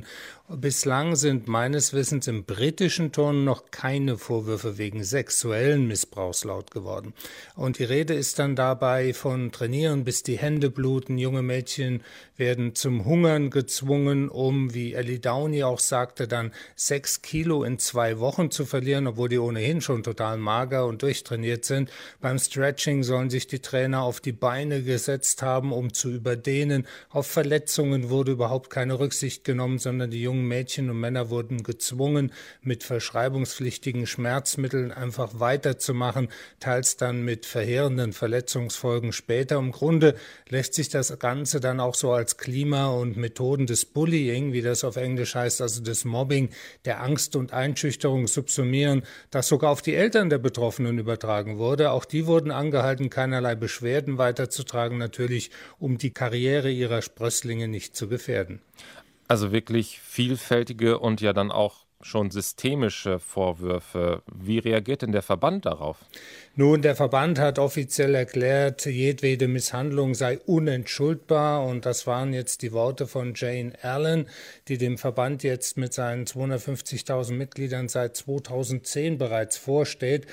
Bislang sind meines Wissens im britischen Turnen noch keine Vorwürfe wegen sexuellen Missbrauchs laut geworden. Und die Rede ist dann dabei von Trainieren, bis die Hände bluten. Junge Mädchen werden zum Hungern gezwungen, um, wie Ellie Downey auch sagte, dann sechs Kilo in zwei Wochen zu verlieren, obwohl die ohnehin schon total mager und durchtrainiert sind. Beim Stretching sollen sich die Trainer auf die Beine gesetzt haben, um zu überdehnen. Auf Verletzungen wurde überhaupt keine Rücksicht genommen, sondern die jungen Mädchen und Männer wurden gezwungen, mit verschreibungspflichtigen Schmerzmitteln einfach weiterzumachen, teils dann mit verheerenden Verletzungsfolgen später. Im Grunde lässt sich das Ganze dann auch so als Klima und Methoden des Bullying, wie das auf Englisch heißt, also des Mobbing, der Angst und Einschüchterung subsumieren, das sogar auf die Eltern der Betroffenen übertragen wurde. Auch die wurden angehalten, keinerlei Beschwerden weiterzutragen, natürlich um die Karriere ihrer Sprösslinge nicht zu gefährden. Also wirklich vielfältige und ja dann auch schon systemische Vorwürfe. Wie reagiert denn der Verband darauf? Nun, der Verband hat offiziell erklärt, jedwede Misshandlung sei unentschuldbar. Und das waren jetzt die Worte von Jane Allen, die dem Verband jetzt mit seinen zweihundertfünfzigtausend Mitgliedern seit zweitausendzehn bereits vorsteht.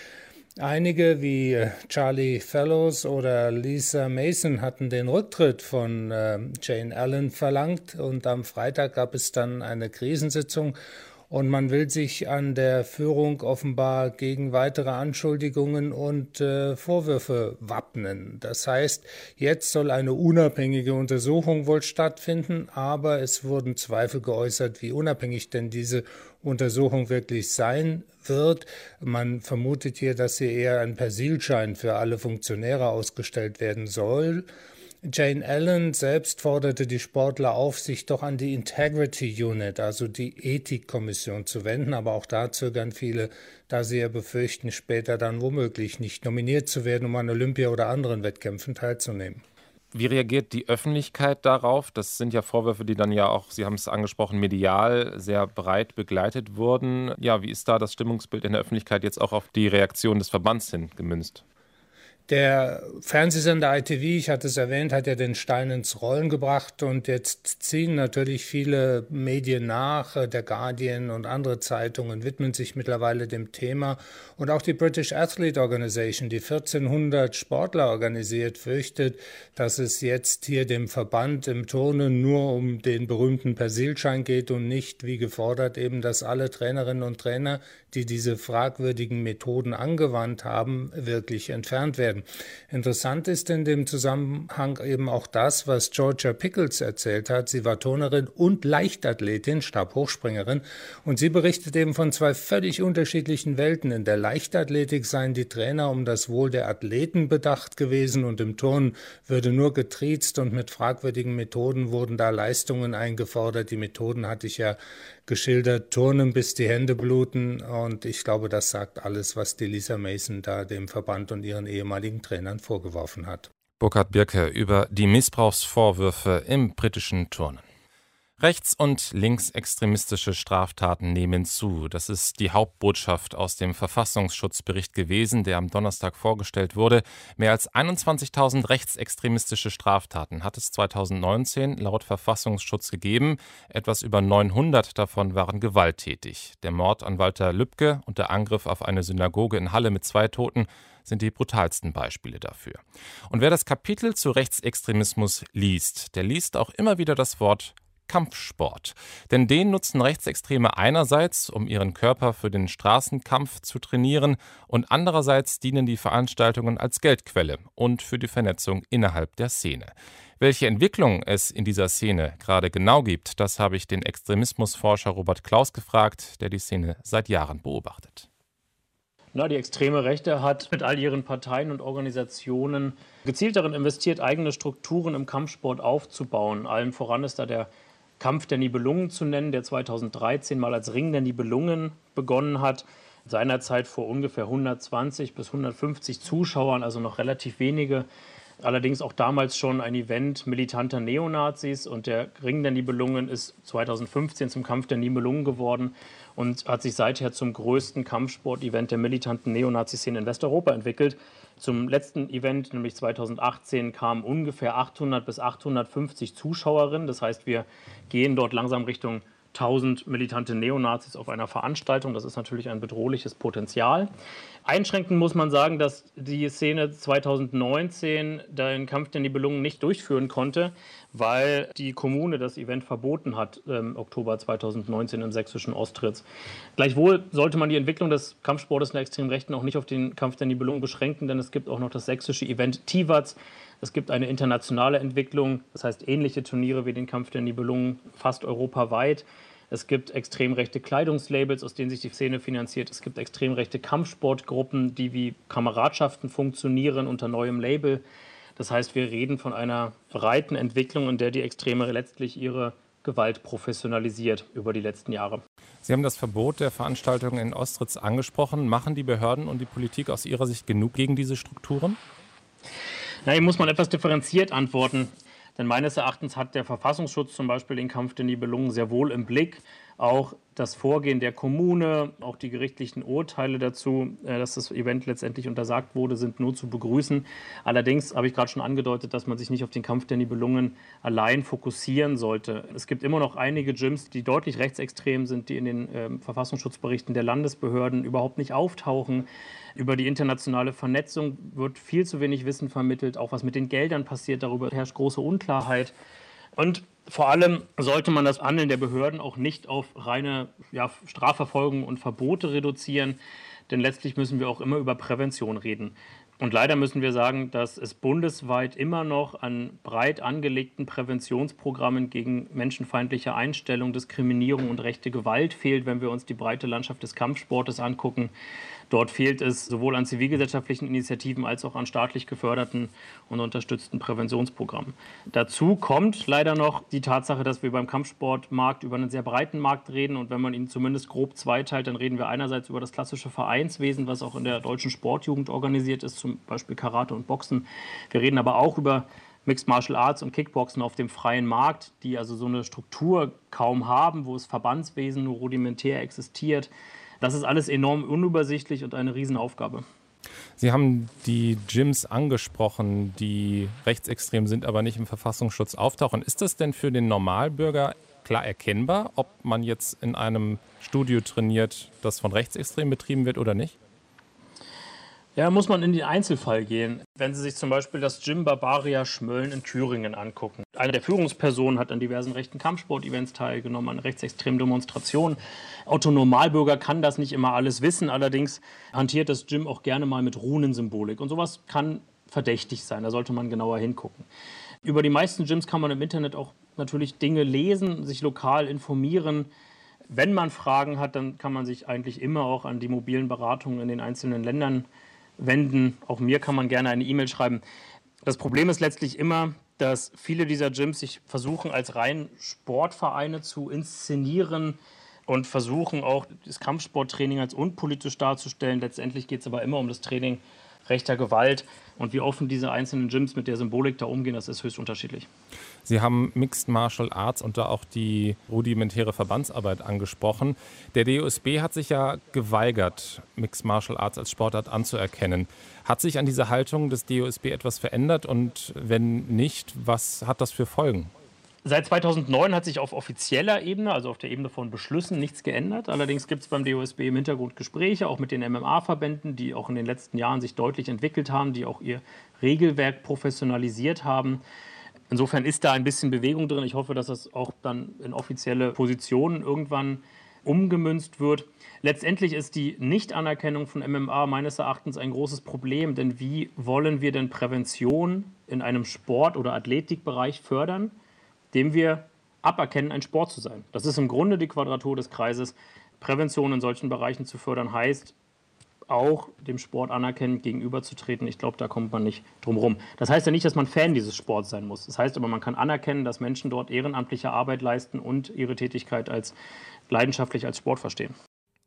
Einige wie Charlie Fellows oder Lisa Mason hatten den Rücktritt von äh, Jane Allen verlangt und am Freitag gab es dann eine Krisensitzung und man will sich an der Führung offenbar gegen weitere Anschuldigungen und äh, Vorwürfe wappnen. Das heißt, jetzt soll eine unabhängige Untersuchung wohl stattfinden, aber es wurden Zweifel geäußert, wie unabhängig denn diese Untersuchung wirklich sein wird. Man vermutet hier, dass sie eher ein Persilschein für alle Funktionäre ausgestellt werden soll. Jane Allen selbst forderte die Sportler auf, sich doch an die Integrity Unit, also die Ethikkommission, zu wenden. Aber auch da zögern viele, da sie ja befürchten, später dann womöglich nicht nominiert zu werden, um an Olympia oder anderen Wettkämpfen teilzunehmen. Wie reagiert die Öffentlichkeit darauf? Das sind ja Vorwürfe, die dann ja auch, Sie haben es angesprochen, medial sehr breit begleitet wurden. Ja, wie ist da das Stimmungsbild in der Öffentlichkeit jetzt auch auf die Reaktion des Verbands hin gemünzt? Der Fernsehsender I T V, ich hatte es erwähnt, hat ja den Stein ins Rollen gebracht und jetzt ziehen natürlich viele Medien nach. Der Guardian und andere Zeitungen widmen sich mittlerweile dem Thema. Und auch die British Athlete Organization, die vierzehnhundert Sportler organisiert, fürchtet, dass es jetzt hier dem Verband im Turnen nur um den berühmten Persilschein geht und nicht, wie gefordert, eben, dass alle Trainerinnen und Trainer, die diese fragwürdigen Methoden angewandt haben, wirklich entfernt werden. Interessant ist in dem Zusammenhang eben auch das, was Georgia Pickles erzählt hat. Sie war Turnerin und Leichtathletin, Stabhochspringerin, und sie berichtet eben von zwei völlig unterschiedlichen Welten. In der Leichtathletik seien die Trainer um das Wohl der Athleten bedacht gewesen und im Turnen würde nur getriezt und mit fragwürdigen Methoden wurden da Leistungen eingefordert. Die Methoden hatte ich ja geschildert, Turnen bis die Hände bluten, und ich glaube, das sagt alles, was die Lisa Mason da dem Verband und ihren ehemaligen Trainern vorgeworfen hat. Burkhard Birke über die Missbrauchsvorwürfe im britischen Turnen. Rechts- und linksextremistische Straftaten nehmen zu. Das ist die Hauptbotschaft aus dem Verfassungsschutzbericht gewesen, der am Donnerstag vorgestellt wurde. Mehr als einundzwanzigtausend rechtsextremistische Straftaten hat es zweitausendneunzehn laut Verfassungsschutz gegeben. Etwas über neunhundert davon waren gewalttätig. Der Mord an Walter Lübcke und der Angriff auf eine Synagoge in Halle mit zwei Toten sind die brutalsten Beispiele dafür. Und wer das Kapitel zu Rechtsextremismus liest, der liest auch immer wieder das Wort Kampfsport. Denn den nutzen Rechtsextreme einerseits, um ihren Körper für den Straßenkampf zu trainieren, und andererseits dienen die Veranstaltungen als Geldquelle und für die Vernetzung innerhalb der Szene. Welche Entwicklung es in dieser Szene gerade genau gibt, das habe ich den Extremismusforscher Robert Klaus gefragt, der die Szene seit Jahren beobachtet. Na, die extreme Rechte hat mit all ihren Parteien und Organisationen gezielt darin investiert, eigene Strukturen im Kampfsport aufzubauen. Allen voran ist da der Kampf der Nibelungen zu nennen, der zweitausenddreizehn mal als Ring der Nibelungen begonnen hat. Seinerzeit vor ungefähr hundertzwanzig bis hundertfünfzig Zuschauern, also noch relativ wenige. Allerdings auch damals schon ein Event militanter Neonazis, und der Ring der Nibelungen ist zweitausendfünfzehn zum Kampf der Nibelungen geworden und hat sich seither zum größten Kampfsport-Event der militanten Neonazi-Szene in Westeuropa entwickelt. Zum letzten Event, nämlich zweitausendachtzehn, kamen ungefähr achthundert bis achthundertfünfzig Zuschauerinnen. Das heißt, wir gehen dort langsam Richtung tausend militante Neonazis auf einer Veranstaltung. Das ist natürlich ein bedrohliches Potenzial. Einschränkend muss man sagen, dass die Szene zweitausendneunzehn den Kampf der Nibelungen nicht durchführen konnte, weil die Kommune das Event verboten hat im Oktober zweitausendneunzehn im sächsischen Ostritz. Gleichwohl sollte man die Entwicklung des Kampfsportes der extremen Rechten auch nicht auf den Kampf der Nibelungen beschränken, denn es gibt auch noch das sächsische Event Tivatz. Es gibt eine internationale Entwicklung, das heißt ähnliche Turniere wie den Kampf der Nibelungen fast europaweit. Es gibt extrem rechte Kleidungslabels, aus denen sich die Szene finanziert. Es gibt extrem rechte Kampfsportgruppen, die wie Kameradschaften funktionieren unter neuem Label. Das heißt, wir reden von einer breiten Entwicklung, in der die Extreme letztlich ihre Gewalt professionalisiert über die letzten Jahre. Sie haben das Verbot der Veranstaltungen in Ostritz angesprochen. Machen die Behörden und die Politik aus Ihrer Sicht genug gegen diese Strukturen? Na, hier muss man etwas differenziert antworten. Denn meines Erachtens hat der Verfassungsschutz zum Beispiel den Kampf der Nibelungen sehr wohl im Blick. Auch das Vorgehen der Kommune, auch die gerichtlichen Urteile dazu, dass das Event letztendlich untersagt wurde, sind nur zu begrüßen. Allerdings habe ich gerade schon angedeutet, dass man sich nicht auf den Kampf der Nibelungen allein fokussieren sollte. Es gibt immer noch einige Gyms, die deutlich rechtsextrem sind, die in den äh, Verfassungsschutzberichten der Landesbehörden überhaupt nicht auftauchen. Über die internationale Vernetzung wird viel zu wenig Wissen vermittelt. Auch was mit den Geldern passiert, darüber herrscht große Unklarheit. Und vor allem sollte man das Handeln der Behörden auch nicht auf reine ja, Strafverfolgung und Verbote reduzieren, denn letztlich müssen wir auch immer über Prävention reden. Und leider müssen wir sagen, dass es bundesweit immer noch an breit angelegten Präventionsprogrammen gegen menschenfeindliche Einstellung, Diskriminierung und rechte Gewalt fehlt, wenn wir uns die breite Landschaft des Kampfsportes angucken. Dort fehlt es sowohl an zivilgesellschaftlichen Initiativen als auch an staatlich geförderten und unterstützten Präventionsprogrammen. Dazu kommt leider noch die Tatsache, dass wir beim Kampfsportmarkt über einen sehr breiten Markt reden. Und wenn man ihn zumindest grob zweiteilt, dann reden wir einerseits über das klassische Vereinswesen, was auch in der deutschen Sportjugend organisiert ist, zum Beispiel Karate und Boxen. Wir reden aber auch über Mixed Martial Arts und Kickboxen auf dem freien Markt, die also so eine Struktur kaum haben, wo das Verbandswesen nur rudimentär existiert. Das ist alles enorm unübersichtlich und eine Riesenaufgabe. Sie haben die Gyms angesprochen, die rechtsextrem sind, aber nicht im Verfassungsschutz auftauchen. Ist das denn für den Normalbürger klar erkennbar, ob man jetzt in einem Studio trainiert, das von Rechtsextremen betrieben wird oder nicht? Ja, muss man in den Einzelfall gehen. Wenn Sie sich zum Beispiel das Gym Barbaria Schmölln in Thüringen angucken. Eine der Führungspersonen hat an diversen rechten Kampfsport-Events teilgenommen, an rechtsextremen Demonstrationen. Otto Normalbürger kann das nicht immer alles wissen, allerdings hantiert das Gym auch gerne mal mit Runensymbolik. Und sowas kann verdächtig sein, da sollte man genauer hingucken. Über die meisten Gyms kann man im Internet auch natürlich Dinge lesen, sich lokal informieren. Wenn man Fragen hat, dann kann man sich eigentlich immer auch an die mobilen Beratungen in den einzelnen Ländern wenden. Auch mir kann man gerne eine E-Mail schreiben. Das Problem ist letztlich immer, dass viele dieser Gyms sich versuchen, als rein Sportvereine zu inszenieren und versuchen auch das Kampfsporttraining als unpolitisch darzustellen. Letztendlich geht es aber immer um das Training rechter Gewalt. Und wie offen diese einzelnen Gyms mit der Symbolik da umgehen, das ist höchst unterschiedlich. Sie haben Mixed Martial Arts und da auch die rudimentäre Verbandsarbeit angesprochen. Der D O S B hat sich ja geweigert, Mixed Martial Arts als Sportart anzuerkennen. Hat sich an dieser Haltung des D O S B etwas verändert? Und wenn nicht, was hat das für Folgen? Seit zweitausendneun hat sich auf offizieller Ebene, also auf der Ebene von Beschlüssen, nichts geändert. Allerdings gibt es beim D O S B im Hintergrund Gespräche, auch mit den M M A-Verbänden, die auch in den letzten Jahren sich deutlich entwickelt haben, die auch ihr Regelwerk professionalisiert haben. Insofern ist da ein bisschen Bewegung drin. Ich hoffe, dass das auch dann in offizielle Positionen irgendwann umgemünzt wird. Letztendlich ist die Nichtanerkennung von M M A meines Erachtens ein großes Problem, denn wie wollen wir denn Prävention in einem Sport- oder Athletikbereich fördern, dem wir aberkennen, ein Sport zu sein? Das ist im Grunde die Quadratur des Kreises. Prävention in solchen Bereichen zu fördern heißt, auch dem Sport anerkennend gegenüberzutreten. Ich glaube, da kommt man nicht drum rum. Das heißt ja nicht, dass man Fan dieses Sports sein muss. Das heißt aber, man kann anerkennen, dass Menschen dort ehrenamtliche Arbeit leisten und ihre Tätigkeit als leidenschaftlich als Sport verstehen.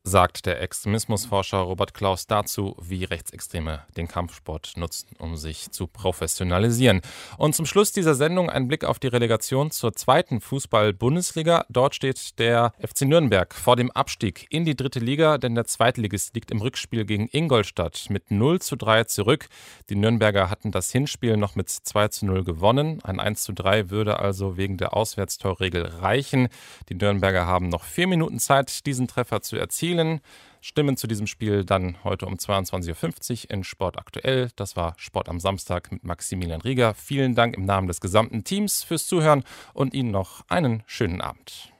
sagt der Extremismusforscher Robert Klaus dazu, wie Rechtsextreme den Kampfsport nutzen, um sich zu professionalisieren. Und zum Schluss dieser Sendung ein Blick auf die Relegation zur zweiten Fußball-Bundesliga. Dort steht der F C Nürnberg vor dem Abstieg in die dritte Liga, denn der Zweitligist liegt im Rückspiel gegen Ingolstadt mit null zu drei zurück. Die Nürnberger hatten das Hinspiel noch mit zwei zu null gewonnen. Ein eins zu drei würde also wegen der Auswärtstorregel reichen. Die Nürnberger haben noch vier Minuten Zeit, diesen Treffer zu erzielen. Stimmen zu diesem Spiel dann heute um zweiundzwanzig Uhr fünfzig in Sport aktuell. Das war Sport am Samstag mit Maximilian Rieger. Vielen Dank im Namen des gesamten Teams fürs Zuhören und Ihnen noch einen schönen Abend.